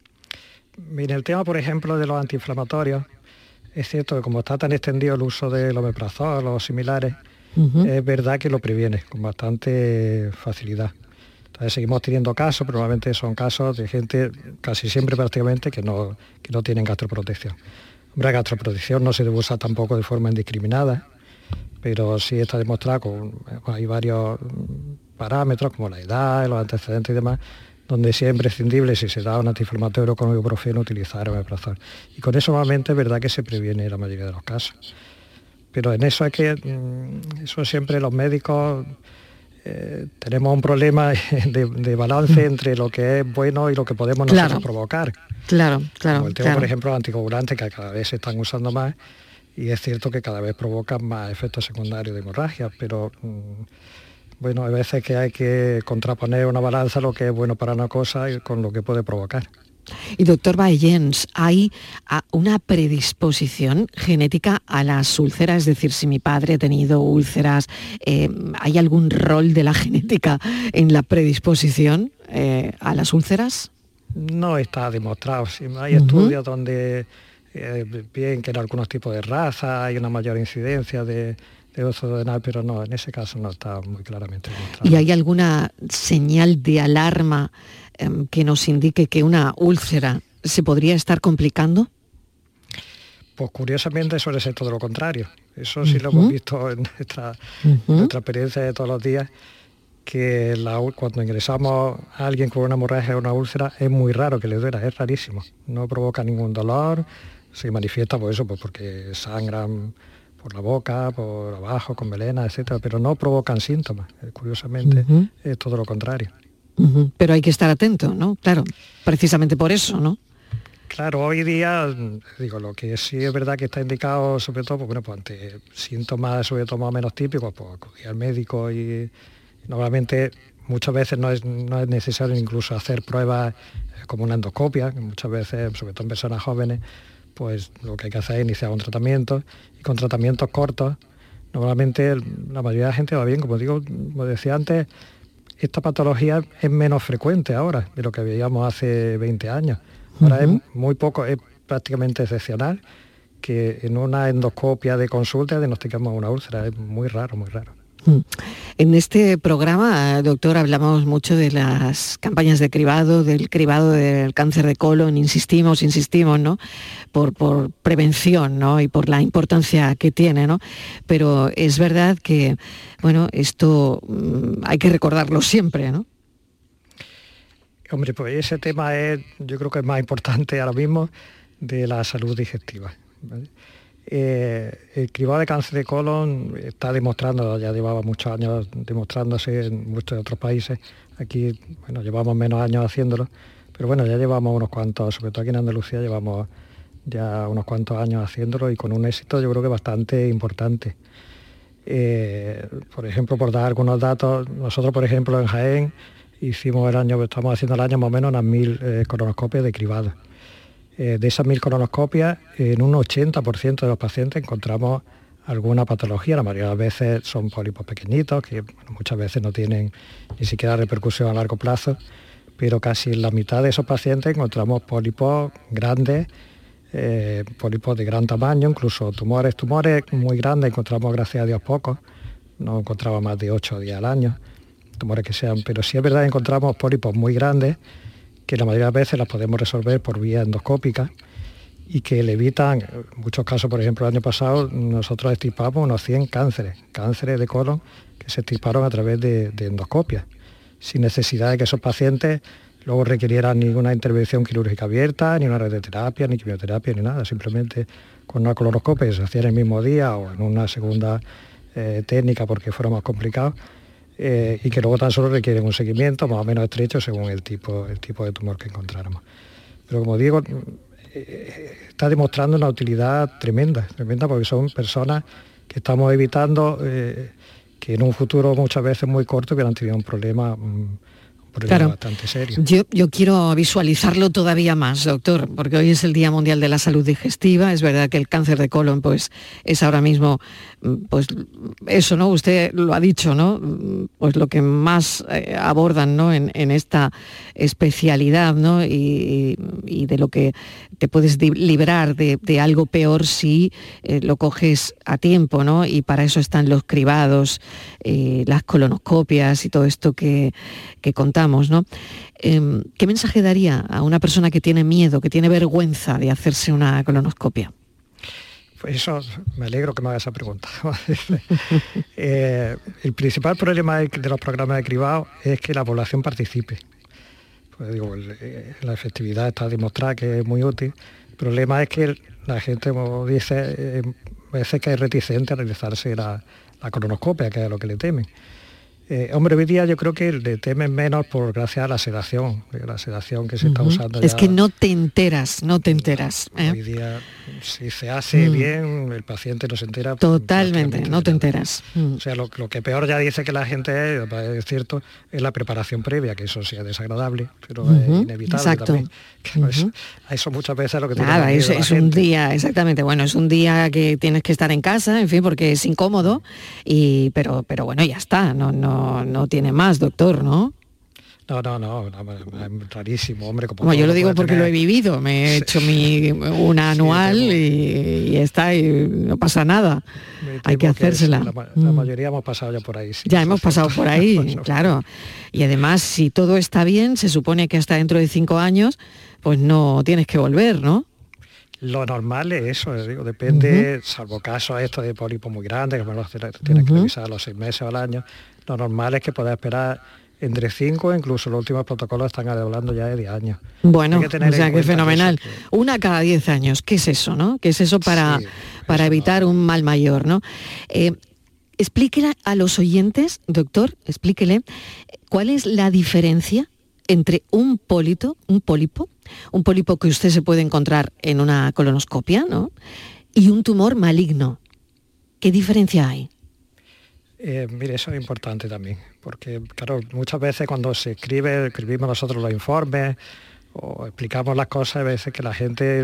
Mira, el tema, por ejemplo, de los antiinflamatorios, es cierto que como está tan extendido el uso del omeprazol o similares, es verdad que lo previene con bastante facilidad. Entonces seguimos teniendo casos, probablemente son casos de gente casi siempre prácticamente que no tienen gastroprotección. Hombre, la gastroprotección no se debe usar tampoco de forma indiscriminada, pero sí está demostrado, hay varios parámetros como la edad, los antecedentes y demás, donde sí es imprescindible, si se da un antiinflamatorio con ibuprofeno, utilizar omeprazol. Y con eso normalmente es verdad que se previene la mayoría de los casos. Pero en eso eso siempre los médicos tenemos un problema de balance entre lo que es bueno y lo que podemos nosotros provocar. Claro. Como el tema, por ejemplo, los anticoagulantes, que cada vez se están usando más, y es cierto que cada vez provocan más efectos secundarios de hemorragia, pero bueno, hay veces que hay que contraponer una balanza lo que es bueno para una cosa y con lo que puede provocar. Y doctor Baellens, ¿hay una predisposición genética a las úlceras? Es decir, si mi padre ha tenido úlceras, ¿hay algún rol de la genética en la predisposición a las úlceras? No está demostrado. Hay estudios donde bien que en algunos tipos de razas hay una mayor incidencia de úlcera duodenal, pero no, en ese caso no está muy claramente demostrado. ¿Y hay alguna señal de alarma que nos indique que una úlcera se podría estar complicando? Pues curiosamente suele ser todo lo contrario. Eso sí lo hemos visto en nuestra experiencia de todos los días, que cuando ingresamos a alguien con una hemorragia o una úlcera es muy raro que le duela, es rarísimo. No provoca ningún dolor, se manifiesta por eso, pues porque sangran por la boca, por abajo, con melena, etcétera, pero no provocan síntomas. Curiosamente es todo lo contrario. Pero hay que estar atento, ¿no? Claro, precisamente por eso, ¿no? Claro, hoy día, digo, lo que sí es verdad que está indicado, sobre todo, pues ante síntomas sobre todo más o menos típicos, pues acudir al médico y normalmente muchas veces no es necesario incluso hacer pruebas como una endoscopia, que muchas veces, sobre todo en personas jóvenes, pues lo que hay que hacer es iniciar un tratamiento, y con tratamientos cortos, normalmente la mayoría de la gente va bien. Como decía antes, esta patología es menos frecuente ahora de lo que veíamos hace 20 años. Ahora es muy poco, es prácticamente excepcional que en una endoscopia de consulta diagnostiquemos una úlcera. Es muy raro, muy raro. En este programa, doctor, hablamos mucho de las campañas de cribado, del cribado del cáncer de colon, insistimos, ¿no? Por prevención, ¿no? Y por la importancia que tiene, ¿no? Pero es verdad que, bueno, esto hay que recordarlo siempre, ¿no? Hombre, pues ese tema yo creo que es más importante ahora mismo de la salud digestiva, ¿vale? El cribado de cáncer de colon está demostrando, ya llevaba muchos años demostrándose en muchos otros países. Aquí, bueno, llevamos menos años haciéndolo, pero bueno, ya llevamos unos cuantos, sobre todo aquí en Andalucía, llevamos ya unos cuantos años haciéndolo y con un éxito yo creo que bastante importante. Por ejemplo, por dar algunos datos, nosotros, por ejemplo, en Jaén estamos haciendo el año más o menos unas 1000 colonoscopias de cribado. De esas 1000 colonoscopias, en un 80% de los pacientes encontramos alguna patología. La mayoría de las veces son pólipos pequeñitos, que muchas veces no tienen ni siquiera repercusión a largo plazo, pero casi en la mitad de esos pacientes encontramos pólipos grandes, pólipos de gran tamaño, incluso tumores muy grandes, encontramos gracias a Dios pocos, no encontramos más de 8 o 10 al año, tumores que sean, pero sí es verdad que encontramos pólipos muy grandes, que la mayoría de las veces las podemos resolver por vía endoscópica y que le evitan, en muchos casos, por ejemplo, el año pasado nosotros extirpamos unos 100 cánceres de colon que se extirparon a través de endoscopia, sin necesidad de que esos pacientes luego requirieran ninguna intervención quirúrgica abierta, ni una radioterapia, ni quimioterapia, ni nada, simplemente con una colonoscopia que se hacía en el mismo día o en una segunda técnica porque fuera más complicado. Y que luego tan solo requieren un seguimiento más o menos estrecho según el tipo de tumor que encontráramos. Pero como digo, está demostrando una utilidad tremenda porque son personas que estamos evitando que en un futuro muchas veces muy corto hubieran tenido un problema claro, bastante serio. Yo quiero visualizarlo todavía más, doctor, porque hoy es el Día Mundial de la Salud Digestiva. Es verdad que el cáncer de colon pues es ahora mismo, pues eso, ¿no? Usted lo ha dicho, ¿no? Pues lo que más abordan, ¿no? En esta especialidad, ¿no? Y de lo que te puedes librar de algo peor si lo coges a tiempo, ¿no? Y para eso están los cribados, las colonoscopias y todo esto que contamos, ¿no? ¿Qué mensaje daría a una persona que tiene miedo, que tiene vergüenza de hacerse una colonoscopia? Pues eso, me alegro que me haga esa pregunta. El principal problema de los programas de cribado es que la población participe. Pues digo, la efectividad está demostrada que es muy útil. El problema es que la gente, como dice, a veces que es reticente a realizarse la colonoscopia, que es a lo que le temen. Hombre, hoy día yo creo que le temen menos gracias a la sedación que se está usando. Es ya. Que no te enteras. Hoy día, si se hace bien, el paciente no se entera. Totalmente, no te enteras. O sea, lo que peor ya dice que la gente es cierto, es la preparación previa, que eso sí es desagradable, pero es inevitable. Exacto. También. Eso muchas veces lo que tiene. Nada, es un día, exactamente. Bueno, es un día que tienes que estar en casa, en fin, porque es incómodo, pero bueno, ya está, no tiene más, doctor, ¿no? No, es rarísimo, hombre. Como yo lo digo porque lo he vivido, me he hecho una anual y está, y no pasa nada. Hay que hacérsela. La mayoría hemos pasado ya por ahí. Sí, ya hemos pasado por ahí, claro. Y además, si todo está bien, se supone que hasta dentro de 5 años, pues no tienes que volver, ¿no? Lo normal es eso, depende, salvo casos estos de pólipos muy grandes, que me los tienes que revisar a los 6 meses o al año, lo normal es que puedas esperar entre 5, incluso los últimos protocolos están hablando ya de 10 años. Bueno, o sea, que fenomenal. Una cada 10 años, ¿qué es eso, no? ¿Qué es eso para evitar un mal mayor, no? Explíquele a los oyentes, doctor, explíquele, ¿cuál es la diferencia entre un pólipo que usted se puede encontrar en una colonoscopia, ¿no? Y un tumor maligno? ¿Qué diferencia hay? Mire, eso es importante también, porque claro, muchas veces cuando escribimos nosotros los informes o explicamos las cosas, a veces que la gente,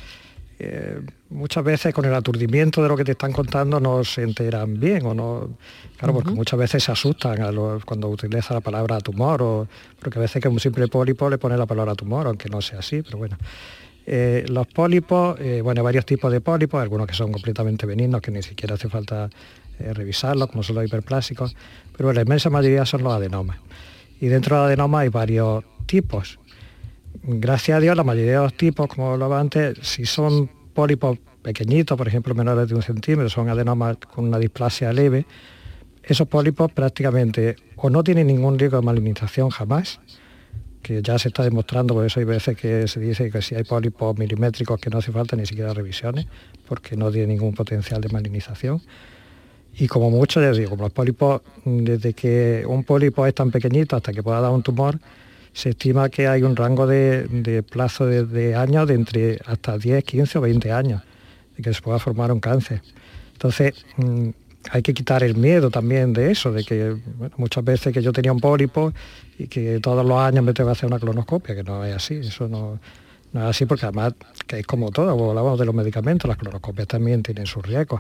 muchas veces con el aturdimiento de lo que te están contando no se enteran bien o no, claro, porque muchas veces se asustan cuando utiliza la palabra tumor, porque a veces que un simple pólipo le pone la palabra tumor, aunque no sea así, pero bueno. Los pólipos, hay varios tipos de pólipos, algunos que son completamente benignos, que ni siquiera hace falta revisarlos, como son los hiperplásicos, pero la inmensa mayoría son los adenomas. Y dentro de los adenomas hay varios tipos. Gracias a Dios, la mayoría de los tipos, como hablaba antes, si son pólipos pequeñitos, por ejemplo menores de 1 centímetro, son adenomas con una displasia leve, esos pólipos prácticamente o no tienen ningún riesgo de malignización jamás, que ya se está demostrando, por eso hay veces que se dice que si hay pólipos milimétricos que no hace falta ni siquiera revisiones, porque no tiene ningún potencial de malignización. Y como mucho, ya digo, como los pólipos, desde que un pólipo es tan pequeñito hasta que pueda dar un tumor, se estima que hay un rango de plazo de años de entre hasta 10, 15 o 20 años, de que se pueda formar un cáncer. Entonces, hay que quitar el miedo también de eso, de que muchas veces que yo tenía un pólipo y que todos los años me tengo que hacer una colonoscopia, que no es así, eso no es así, porque además que es como todo, como hablamos de los medicamentos, las colonoscopias también tienen sus riesgos.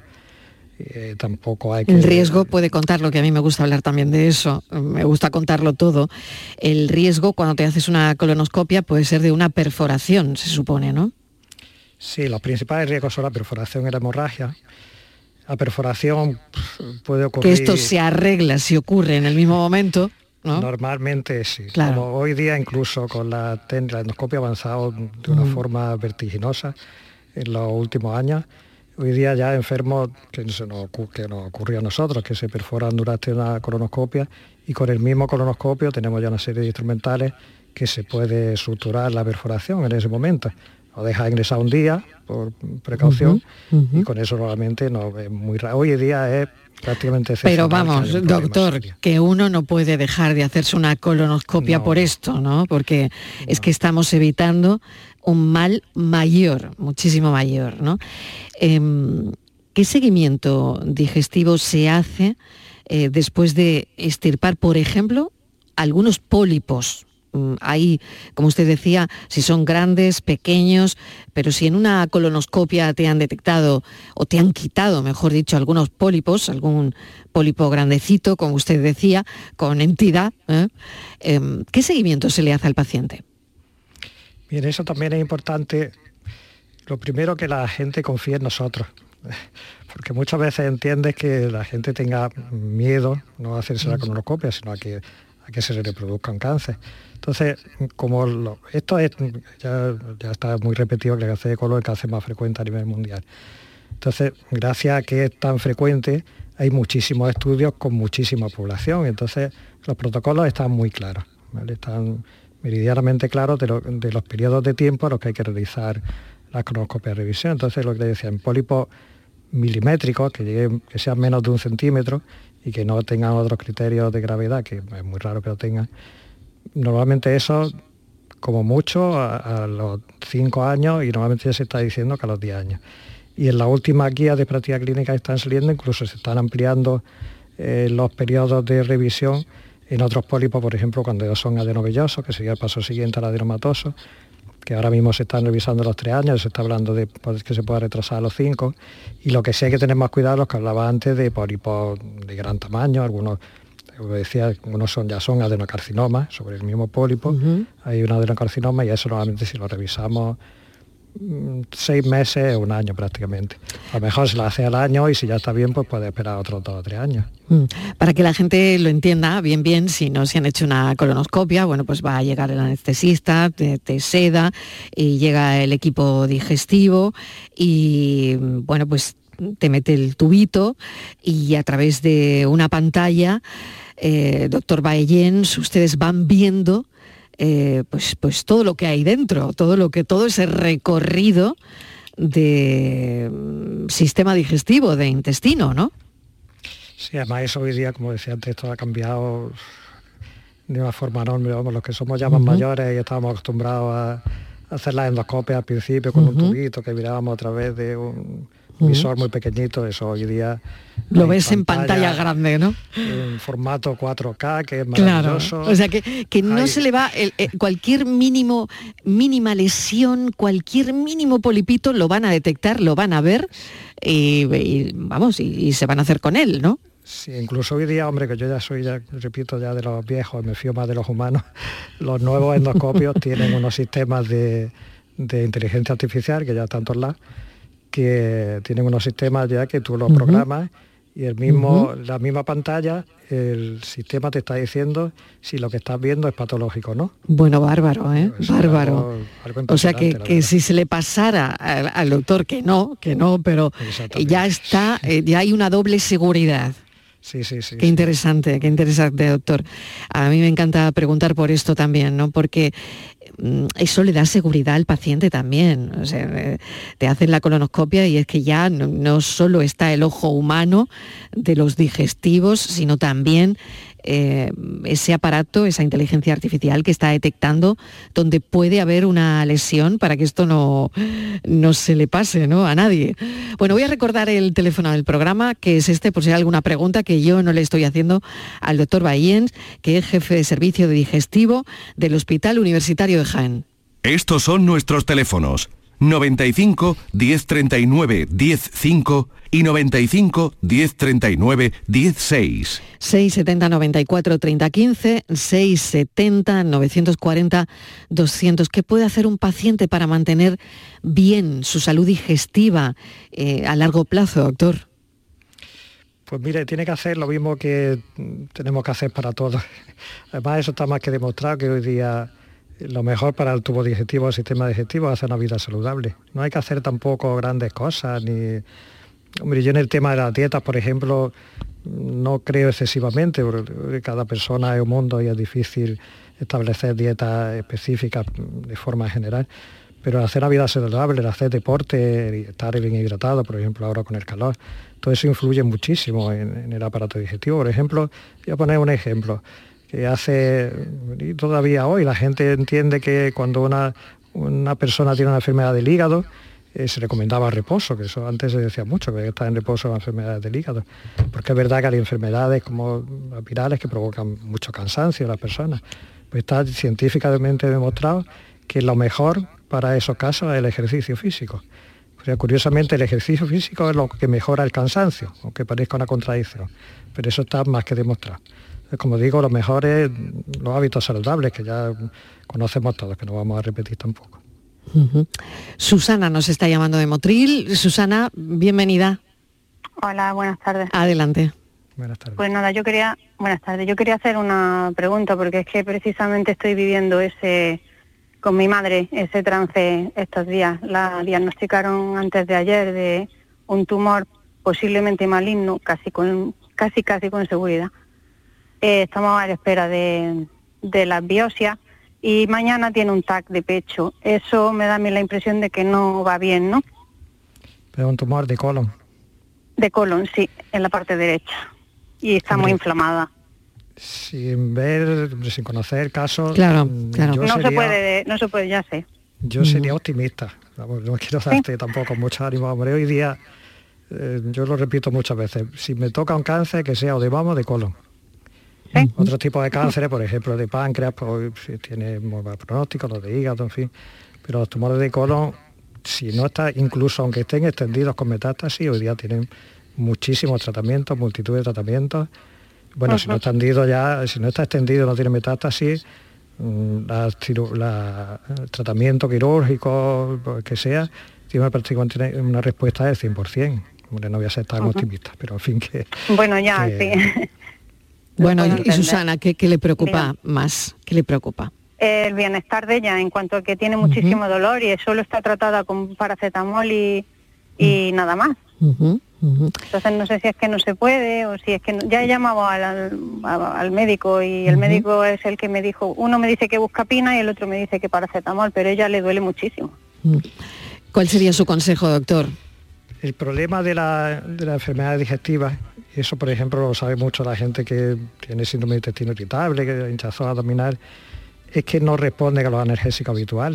Tampoco hay que... El riesgo puede contarlo, que a mí me gusta hablar también de eso, me gusta contarlo todo. El riesgo cuando te haces una colonoscopia puede ser de una perforación, se supone, ¿no? Sí, los principales riesgos son la perforación y la hemorragia. La perforación puede ocurrir... Que esto se arregla si ocurre en el mismo momento, ¿no? Normalmente sí. Claro. Como hoy día incluso con la endoscopia ha avanzado de una forma vertiginosa en los últimos años. Hoy día ya enfermos que nos ocurrió a nosotros, que se perforan durante una colonoscopia, y con el mismo colonoscopio tenemos ya una serie de instrumentales que se puede suturar la perforación en ese momento. Lo deja ingresar un día por precaución y con eso normalmente no es muy raro. Hoy día es prácticamente excepcional. Pero vamos, doctor, que uno no puede dejar de hacerse una colonoscopia por esto, ¿no? Porque es que estamos evitando un mal mayor, muchísimo mayor, ¿no? ¿Qué seguimiento digestivo se hace después de extirpar, por ejemplo, algunos pólipos? Ahí, como usted decía, si son grandes, pequeños, pero si en una colonoscopia te han detectado o te han quitado, mejor dicho, algunos pólipos, algún pólipo grandecito, como usted decía, con entidad, ¿qué seguimiento se le hace al paciente? Bien, eso también es importante. Lo primero, que la gente confíe en nosotros, porque muchas veces entiendes que la gente tenga miedo no a hacerse la colonoscopia, sino a que se le reproduzca un cáncer. Entonces, como esto es, ya está muy repetido, que el cáncer de colon es el cáncer más frecuente a nivel mundial. Entonces, gracias a que es tan frecuente, hay muchísimos estudios con muchísima población. Entonces, los protocolos están muy claros, ¿vale? Están meridianamente claros de los periodos de tiempo a los que hay que realizar la colonoscopia de revisión. Entonces, lo que le decía, en pólipos milimétricos, que sean menos de 1 centímetro y que no tengan otros criterios de gravedad, que es muy raro que lo tengan, normalmente eso, como mucho, a los 5 años, y normalmente ya se está diciendo que a los 10 años. Y en las últimas guías de práctica clínica que están saliendo, incluso se están ampliando los periodos de revisión en otros pólipos, por ejemplo, cuando son adenovellosos, que sería el paso siguiente al adenomatoso, que ahora mismo se están revisando a los 3 años, se está hablando de que se pueda retrasar a los 5, y lo que sí hay que tener más cuidado, los que hablaba antes, de pólipos de gran tamaño, algunos, como decía, algunos ya son adenocarcinomas sobre el mismo pólipo, hay un adenocarcinoma y eso normalmente si lo revisamos 6 meses o 1 año prácticamente. A lo mejor se lo hace al año y si ya está bien, pues puede esperar otros 2 o 3 años. Para que la gente lo entienda bien, si no se han hecho una colonoscopia, bueno, pues va a llegar el anestesista, te seda y llega el equipo digestivo y, bueno, pues te mete el tubito y a través de una pantalla, doctor Baellens, ustedes van viendo pues todo lo que hay dentro, todo ese recorrido de sistema digestivo, de intestino, ¿no? Sí, además eso hoy día, como decía antes, esto ha cambiado de una forma enorme. Vamos, los que somos ya más mayores y estábamos acostumbrados a hacer las endoscopias al principio con un tubito que mirábamos a través de visor muy pequeñito, eso hoy día... Lo ves en pantalla grande, ¿no? En formato 4K, que es maravilloso. Claro, o sea que no se le va... cualquier mínima lesión, cualquier mínimo polipito lo van a detectar, lo van a ver y se van a hacer con él, ¿no? Sí, incluso hoy día, hombre, que yo ya soy, repito, ya de los viejos, me fío más de los humanos, los nuevos endoscopios tienen unos sistemas de inteligencia artificial, que ya están todos lados, que tienen unos sistemas ya que tú los programas y la misma pantalla, el sistema te está diciendo si lo que estás viendo es patológico, ¿no? Bueno, bárbaro, ¿eh? Bárbaro. O sea que si se le pasara al doctor que no, pero ya está, ya hay una doble seguridad. Sí. Qué interesante, doctor. A mí me encanta preguntar por esto también, ¿no? Porque eso le da seguridad al paciente también. O sea, te hacen la colonoscopia y es que ya no solo está el ojo humano de los digestivos, sino también ese aparato, esa inteligencia artificial que está detectando donde puede haber una lesión para que esto no se le pase, ¿no?, a nadie. Bueno, voy a recordar el teléfono del programa, que es este, por si hay alguna pregunta que yo no le estoy haciendo al doctor Bahiens, que es jefe de servicio de digestivo del Hospital Universitario de Jaén. Estos son nuestros teléfonos: 95 1039 105 y 95 1039 16. 670 94 30 15, 670 940 200. ¿Qué puede hacer un paciente para mantener bien su salud digestiva a largo plazo, doctor? Pues mire, tiene que hacer lo mismo que tenemos que hacer para todos. Además, eso está más que demostrado, que hoy día lo mejor para el tubo digestivo, el sistema digestivo, es hacer una vida saludable. No hay que hacer tampoco grandes cosas, ni... Hombre, yo en el tema de las dietas, por ejemplo, no creo excesivamente, porque cada persona es un mundo y es difícil establecer dietas específicas de forma general, pero hacer una vida saludable, hacer deporte, estar bien hidratado, por ejemplo, ahora con el calor, todo eso influye muchísimo en el aparato digestivo. Por ejemplo, voy a poner un ejemplo, que y todavía hoy la gente entiende que cuando una persona tiene una enfermedad del hígado, se recomendaba reposo, que eso antes se decía mucho, que estar en reposo con enfermedades del hígado, porque es verdad que hay enfermedades como las virales que provocan mucho cansancio a las personas. Pues está científicamente demostrado que lo mejor para esos casos es el ejercicio físico. O sea, curiosamente el ejercicio físico es lo que mejora el cansancio, aunque parezca una contradicción, pero eso está más que demostrado. Como digo, lo mejor es los hábitos saludables, que ya conocemos todos, que no vamos a repetir tampoco. Susana nos está llamando de Motril. Susana, bienvenida. Hola, buenas tardes. Adelante. Buenas tardes. Pues nada, buenas tardes. Yo quería hacer una pregunta, porque es que precisamente estoy viviendo con mi madre, ese trance estos días. La diagnosticaron antes de ayer de un tumor posiblemente maligno, casi con seguridad. Estamos a la espera de las biopsias. Y mañana tiene un TAC de pecho. Eso me da a mí la impresión de que no va bien, ¿no? Pero un tumor de colon. De colon, sí, en la parte derecha. Y está muy inflamada. Sin conocer el caso... Claro. No se puede, ya sé. Yo sería optimista. No quiero darte tampoco mucho ánimo. Hombre, hoy día, yo lo repito muchas veces, si me toca un cáncer, que sea o de mama o de colon. ¿Sí? Otro tipo de cánceres, por ejemplo, de páncreas, pues si tiene muy mal pronóstico, los de hígado, en fin. Pero los tumores de colon, si no está, incluso aunque estén extendidos con metástasis, hoy día tienen muchísimos tratamientos, multitud de tratamientos. Bueno, si no está extendido, no tiene metástasis, el tratamiento quirúrgico, que sea, tiene prácticamente una respuesta del 100%. Hombre, no voy a ser tan optimista, pero en fin que... Bueno, ya, sí. Bueno, y Susana, ¿qué le preocupa más? ¿Qué le preocupa? El bienestar de ella, en cuanto a que tiene muchísimo dolor y solo está tratada con paracetamol y nada más. Entonces no sé si es que no se puede o si es que no. Ya he llamado al médico y el médico es el que me dijo, uno me dice que buscapina y el otro me dice que paracetamol, pero a ella le duele muchísimo. ¿Cuál sería su consejo, doctor? El problema de la enfermedad digestiva, eso por ejemplo lo sabe mucho la gente que tiene síndrome de intestino irritable, que hinchazón abdominal, es que no responde a los analgésicos habituales.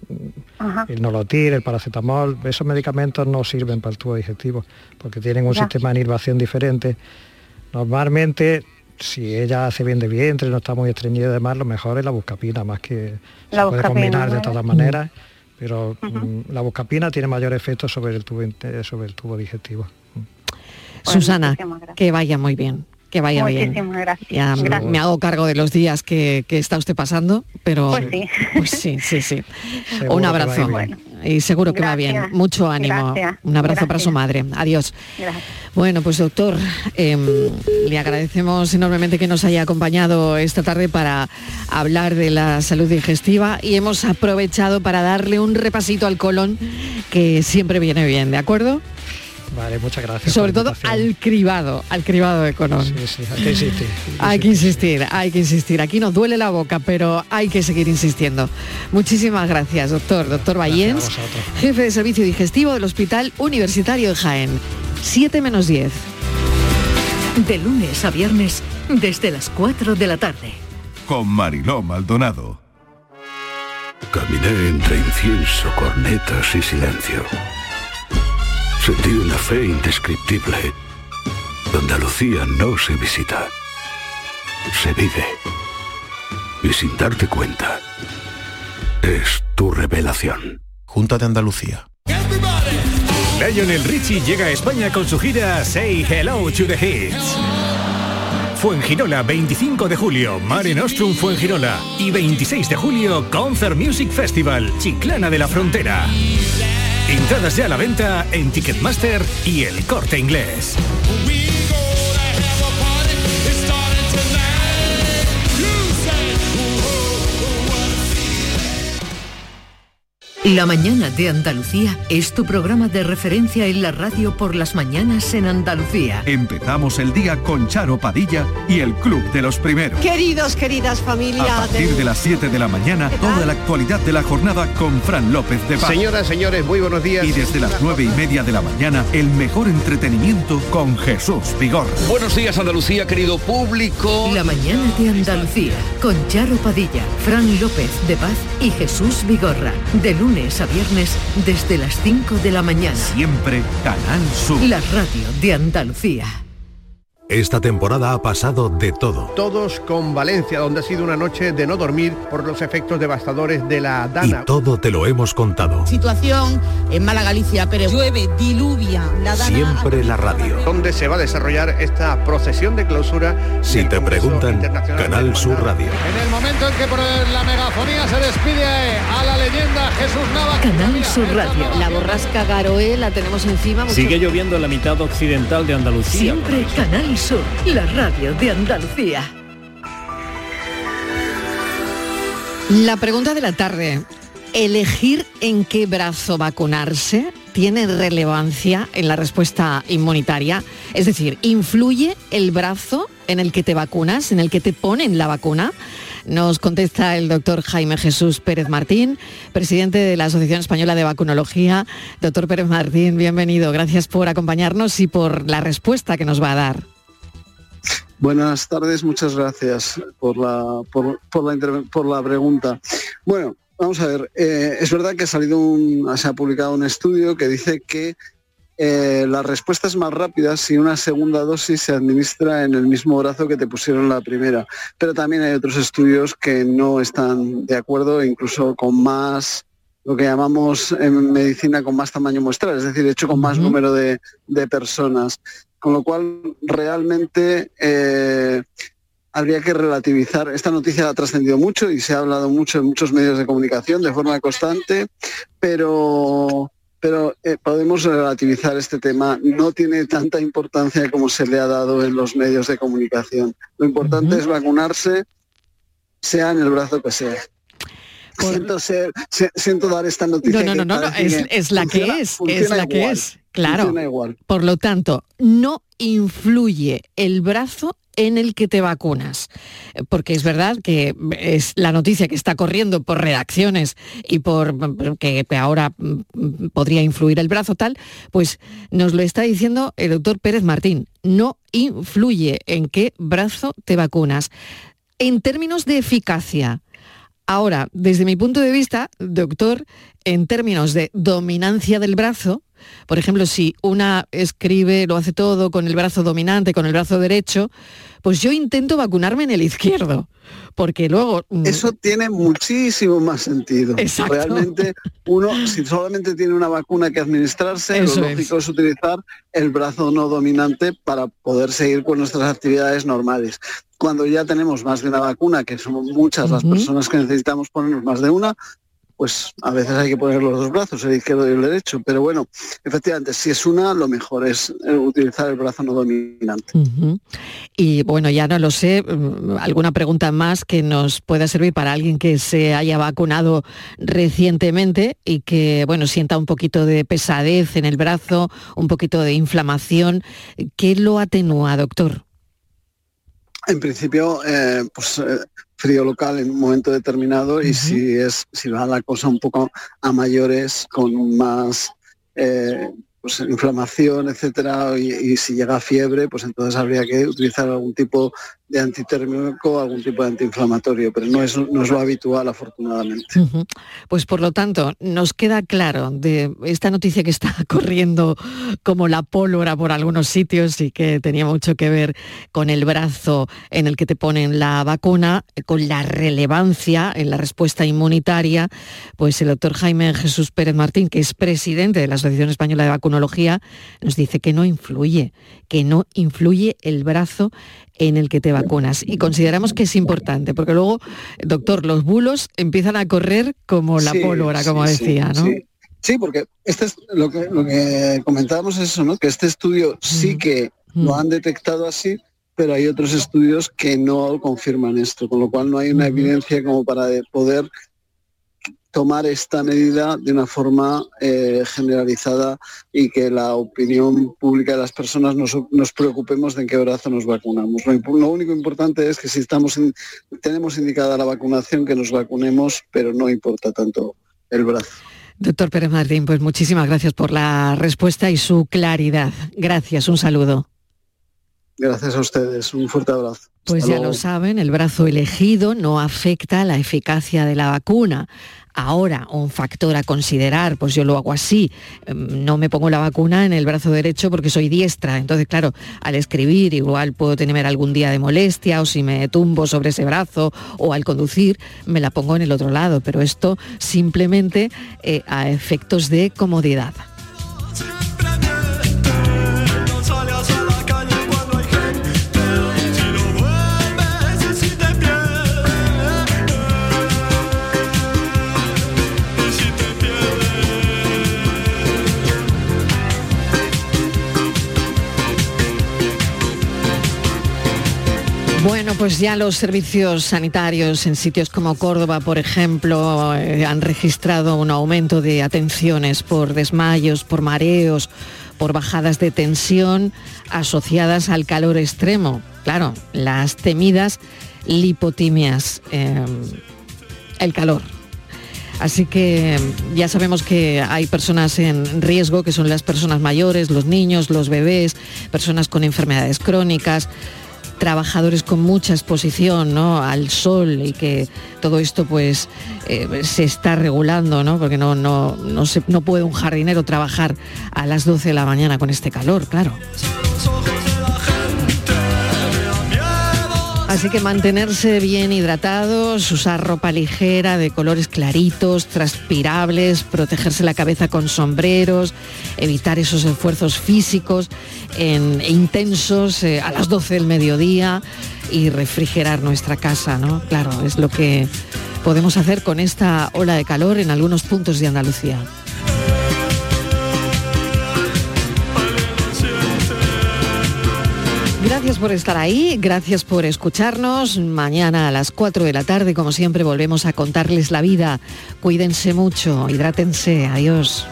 el Nolotil, el paracetamol, esos medicamentos no sirven para el tubo digestivo porque tienen un sistema de inervación diferente. Normalmente, si ella hace bien de vientre, no está muy estreñida y demás, lo mejor es la buscapina, más que se puede combinar de todas maneras, pero la buscapina tiene mayor efecto sobre el tubo digestivo. Susana, que vaya muy bien. Que vaya bien. Muchísimas gracias. Ya gracias. me hago cargo de los días que está usted pasando, pero pues sí. Sí. Un abrazo. Y seguro que va bien. Mucho ánimo. Gracias. Un abrazo para su madre. Adiós. Gracias. Bueno, pues doctor, le agradecemos enormemente que nos haya acompañado esta tarde para hablar de la salud digestiva y hemos aprovechado para darle un repasito al colon que siempre viene bien, ¿de acuerdo? Vale, muchas gracias. Sobre todo al cribado de colon. Sí, hay que insistir. Hay que insistir. Aquí nos duele la boca, pero hay que seguir insistiendo. Muchísimas gracias, doctor Bayens, jefe de servicio digestivo del Hospital Universitario de Jaén. 7:10. De lunes a viernes, desde las 4 de la tarde. Con Mariló Maldonado. Caminé entre incienso, cornetas y silencio. Sentí una fe indescriptible. Andalucía no se visita, se vive. Y sin darte cuenta, es tu revelación. Junta de Andalucía. Lionel Richie llega a España con su gira Say Hello to the Hits. Fuengirola, 25 de julio, Mare Nostrum Fuengirola. Y 26 de julio, Concert Music Festival, Chiclana de la Frontera. Entradas ya a la venta en Ticketmaster y El Corte Inglés. La mañana de Andalucía es tu programa de referencia en la radio por las mañanas en Andalucía. Empezamos el día con Charo Padilla y el Club de los Primeros. Queridos, queridas familias. A partir de las 7 de la mañana, toda la actualidad de la jornada con Fran López de Paz. Señoras, señores, muy buenos días. Y desde las 9:30 de la mañana, el mejor entretenimiento con Jesús Vigorra. Buenos días, Andalucía, querido público. La mañana de Andalucía con Charo Padilla, Fran López de Paz y Jesús Vigorra. De lunes a viernes desde las 5 de la mañana. Siempre Canal Sur. La radio de Andalucía. Esta temporada ha pasado de todo. Todos con Valencia, donde ha sido una noche de no dormir por los efectos devastadores de la Dana. Y todo te lo hemos contado. Situación en Mala Galicia, pero llueve, diluvia. La Dana. Siempre la radio. ¿Dónde se va a desarrollar esta procesión de clausura? Si te preguntan, Canal Sur Radio. En el momento en que por la megafonía se despide a la leyenda Jesús Nava. Canal Sur Radio. La borrasca Garoé la tenemos encima. Sigue lloviendo en la mitad occidental de Andalucía. Siempre Canal Sur, la radio de Andalucía. La pregunta de la tarde: ¿elegir en qué brazo vacunarse tiene relevancia en la respuesta inmunitaria? Es decir, ¿influye el brazo en el que te vacunas, en el que te ponen la vacuna? Nos contesta el doctor Jaime Jesús Pérez Martín, presidente de la Asociación Española de Vacunología. Doctor Pérez Martín, bienvenido. Gracias por acompañarnos y por la respuesta que nos va a dar. Buenas tardes, muchas gracias por la pregunta. Bueno, vamos a ver, es verdad que se ha publicado un estudio que dice que la respuesta es más rápida si una segunda dosis se administra en el mismo brazo que te pusieron la primera, pero también hay otros estudios que no están de acuerdo, incluso con más, lo que llamamos en medicina, con más tamaño muestral, es decir, hecho con más número de personas. Con lo cual, realmente habría que relativizar. Esta noticia ha trascendido mucho y se ha hablado mucho en muchos medios de comunicación de forma constante, pero podemos relativizar este tema. No tiene tanta importancia como se le ha dado en los medios de comunicación. Lo importante es vacunarse, sea en el brazo que sea. Siento dar esta noticia. No, es la que es. Claro. Igual. Por lo tanto, no influye el brazo en el que te vacunas, porque es verdad que es la noticia que está corriendo por redacciones y por que ahora podría influir el brazo tal, pues nos lo está diciendo el doctor Pérez Martín. No influye en qué brazo te vacunas. En términos de eficacia, Ahora, desde mi punto de vista, doctor, en términos de dominancia del brazo, por ejemplo, si una escribe, lo hace todo con el brazo dominante, con el brazo derecho, pues yo intento vacunarme en el izquierdo, porque luego... Eso tiene muchísimo más sentido. Exacto. Realmente uno, si solamente tiene una vacuna que administrarse, Eso lo lógico es utilizar el brazo no dominante para poder seguir con nuestras actividades normales. Cuando ya tenemos más de una vacuna, que somos muchas las personas que necesitamos ponernos más de una, pues a veces hay que poner los dos brazos, el izquierdo y el derecho. Pero bueno, efectivamente, si es una, lo mejor es utilizar el brazo no dominante. Y bueno, ya no lo sé, alguna pregunta más que nos pueda servir para alguien que se haya vacunado recientemente y que, bueno, sienta un poquito de pesadez en el brazo, un poquito de inflamación. ¿Qué lo atenúa, doctor? En principio, frío local en un momento determinado y si va la cosa un poco a mayores con más inflamación, etcétera, y si llega fiebre, pues entonces habría que utilizar algún tipo de antitérmico, algún tipo de antiinflamatorio, pero no es lo habitual, afortunadamente. Pues por lo tanto, nos queda claro de esta noticia que está corriendo como la pólvora por algunos sitios y que tenía mucho que ver con el brazo en el que te ponen la vacuna, con la relevancia en la respuesta inmunitaria. Pues el doctor Jaime Jesús Pérez Martín, que es presidente de la Asociación Española de Vacunología, nos dice que no influye el brazo en el que te vacunas. Y consideramos que es importante, porque luego, doctor, los bulos empiezan a correr como la pólvora, como decía, ¿no? Sí, porque este es lo que comentábamos es eso, ¿no? Que este estudio sí que lo han detectado así, pero hay otros estudios que no confirman esto, con lo cual no hay una evidencia como para poder tomar esta medida de una forma generalizada y que la opinión pública de las personas nos preocupemos de en qué brazo nos vacunamos. Lo único importante es que si tenemos indicada la vacunación, que nos vacunemos, pero no importa tanto el brazo. Doctor Pérez Martín, pues muchísimas gracias por la respuesta y su claridad. Gracias, un saludo. Gracias a ustedes, un fuerte abrazo. Pues Hasta ya luego. lo saben, el brazo elegido no afecta la eficacia de la vacuna. Ahora, un factor a considerar, pues yo lo hago así, no me pongo la vacuna en el brazo derecho porque soy diestra, entonces claro, al escribir igual puedo tener algún día de molestia o si me tumbo sobre ese brazo o al conducir me la pongo en el otro lado, pero esto simplemente a efectos de comodidad. Bueno, pues ya los servicios sanitarios en sitios como Córdoba, por ejemplo, han registrado un aumento de atenciones por desmayos, por mareos, por bajadas de tensión asociadas al calor extremo. Claro, las temidas lipotimias, el calor. Así que ya sabemos que hay personas en riesgo, que son las personas mayores, los niños, los bebés, personas con enfermedades crónicas, trabajadores con mucha exposición, ¿no?, al sol, y que todo esto pues se está regulando, ¿no?, porque no puede un jardinero trabajar a las 12 de la mañana con este calor, claro. Así que mantenerse bien hidratados, usar ropa ligera de colores claritos, transpirables, protegerse la cabeza con sombreros, evitar esos esfuerzos físicos intensos a las 12 del mediodía y refrigerar nuestra casa, ¿no? Claro, es lo que podemos hacer con esta ola de calor en algunos puntos de Andalucía. Gracias por estar ahí, gracias por escucharnos. Mañana a las 4 de la tarde, como siempre, volvemos a contarles la vida. Cuídense mucho, hidrátense, adiós.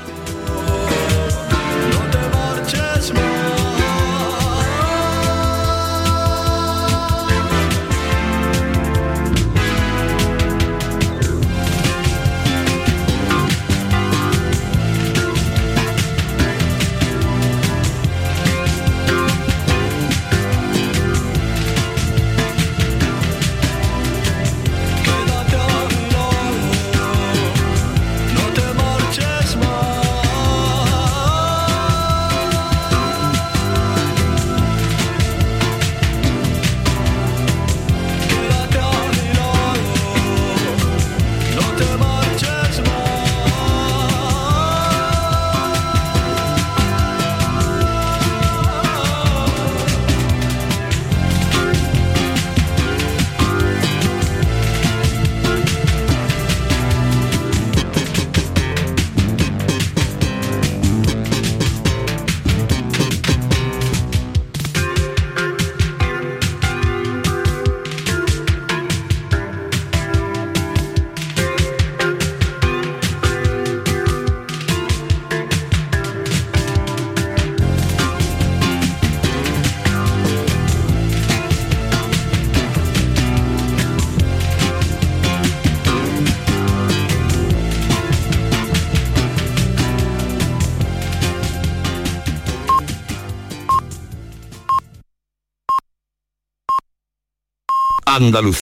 Andalucía.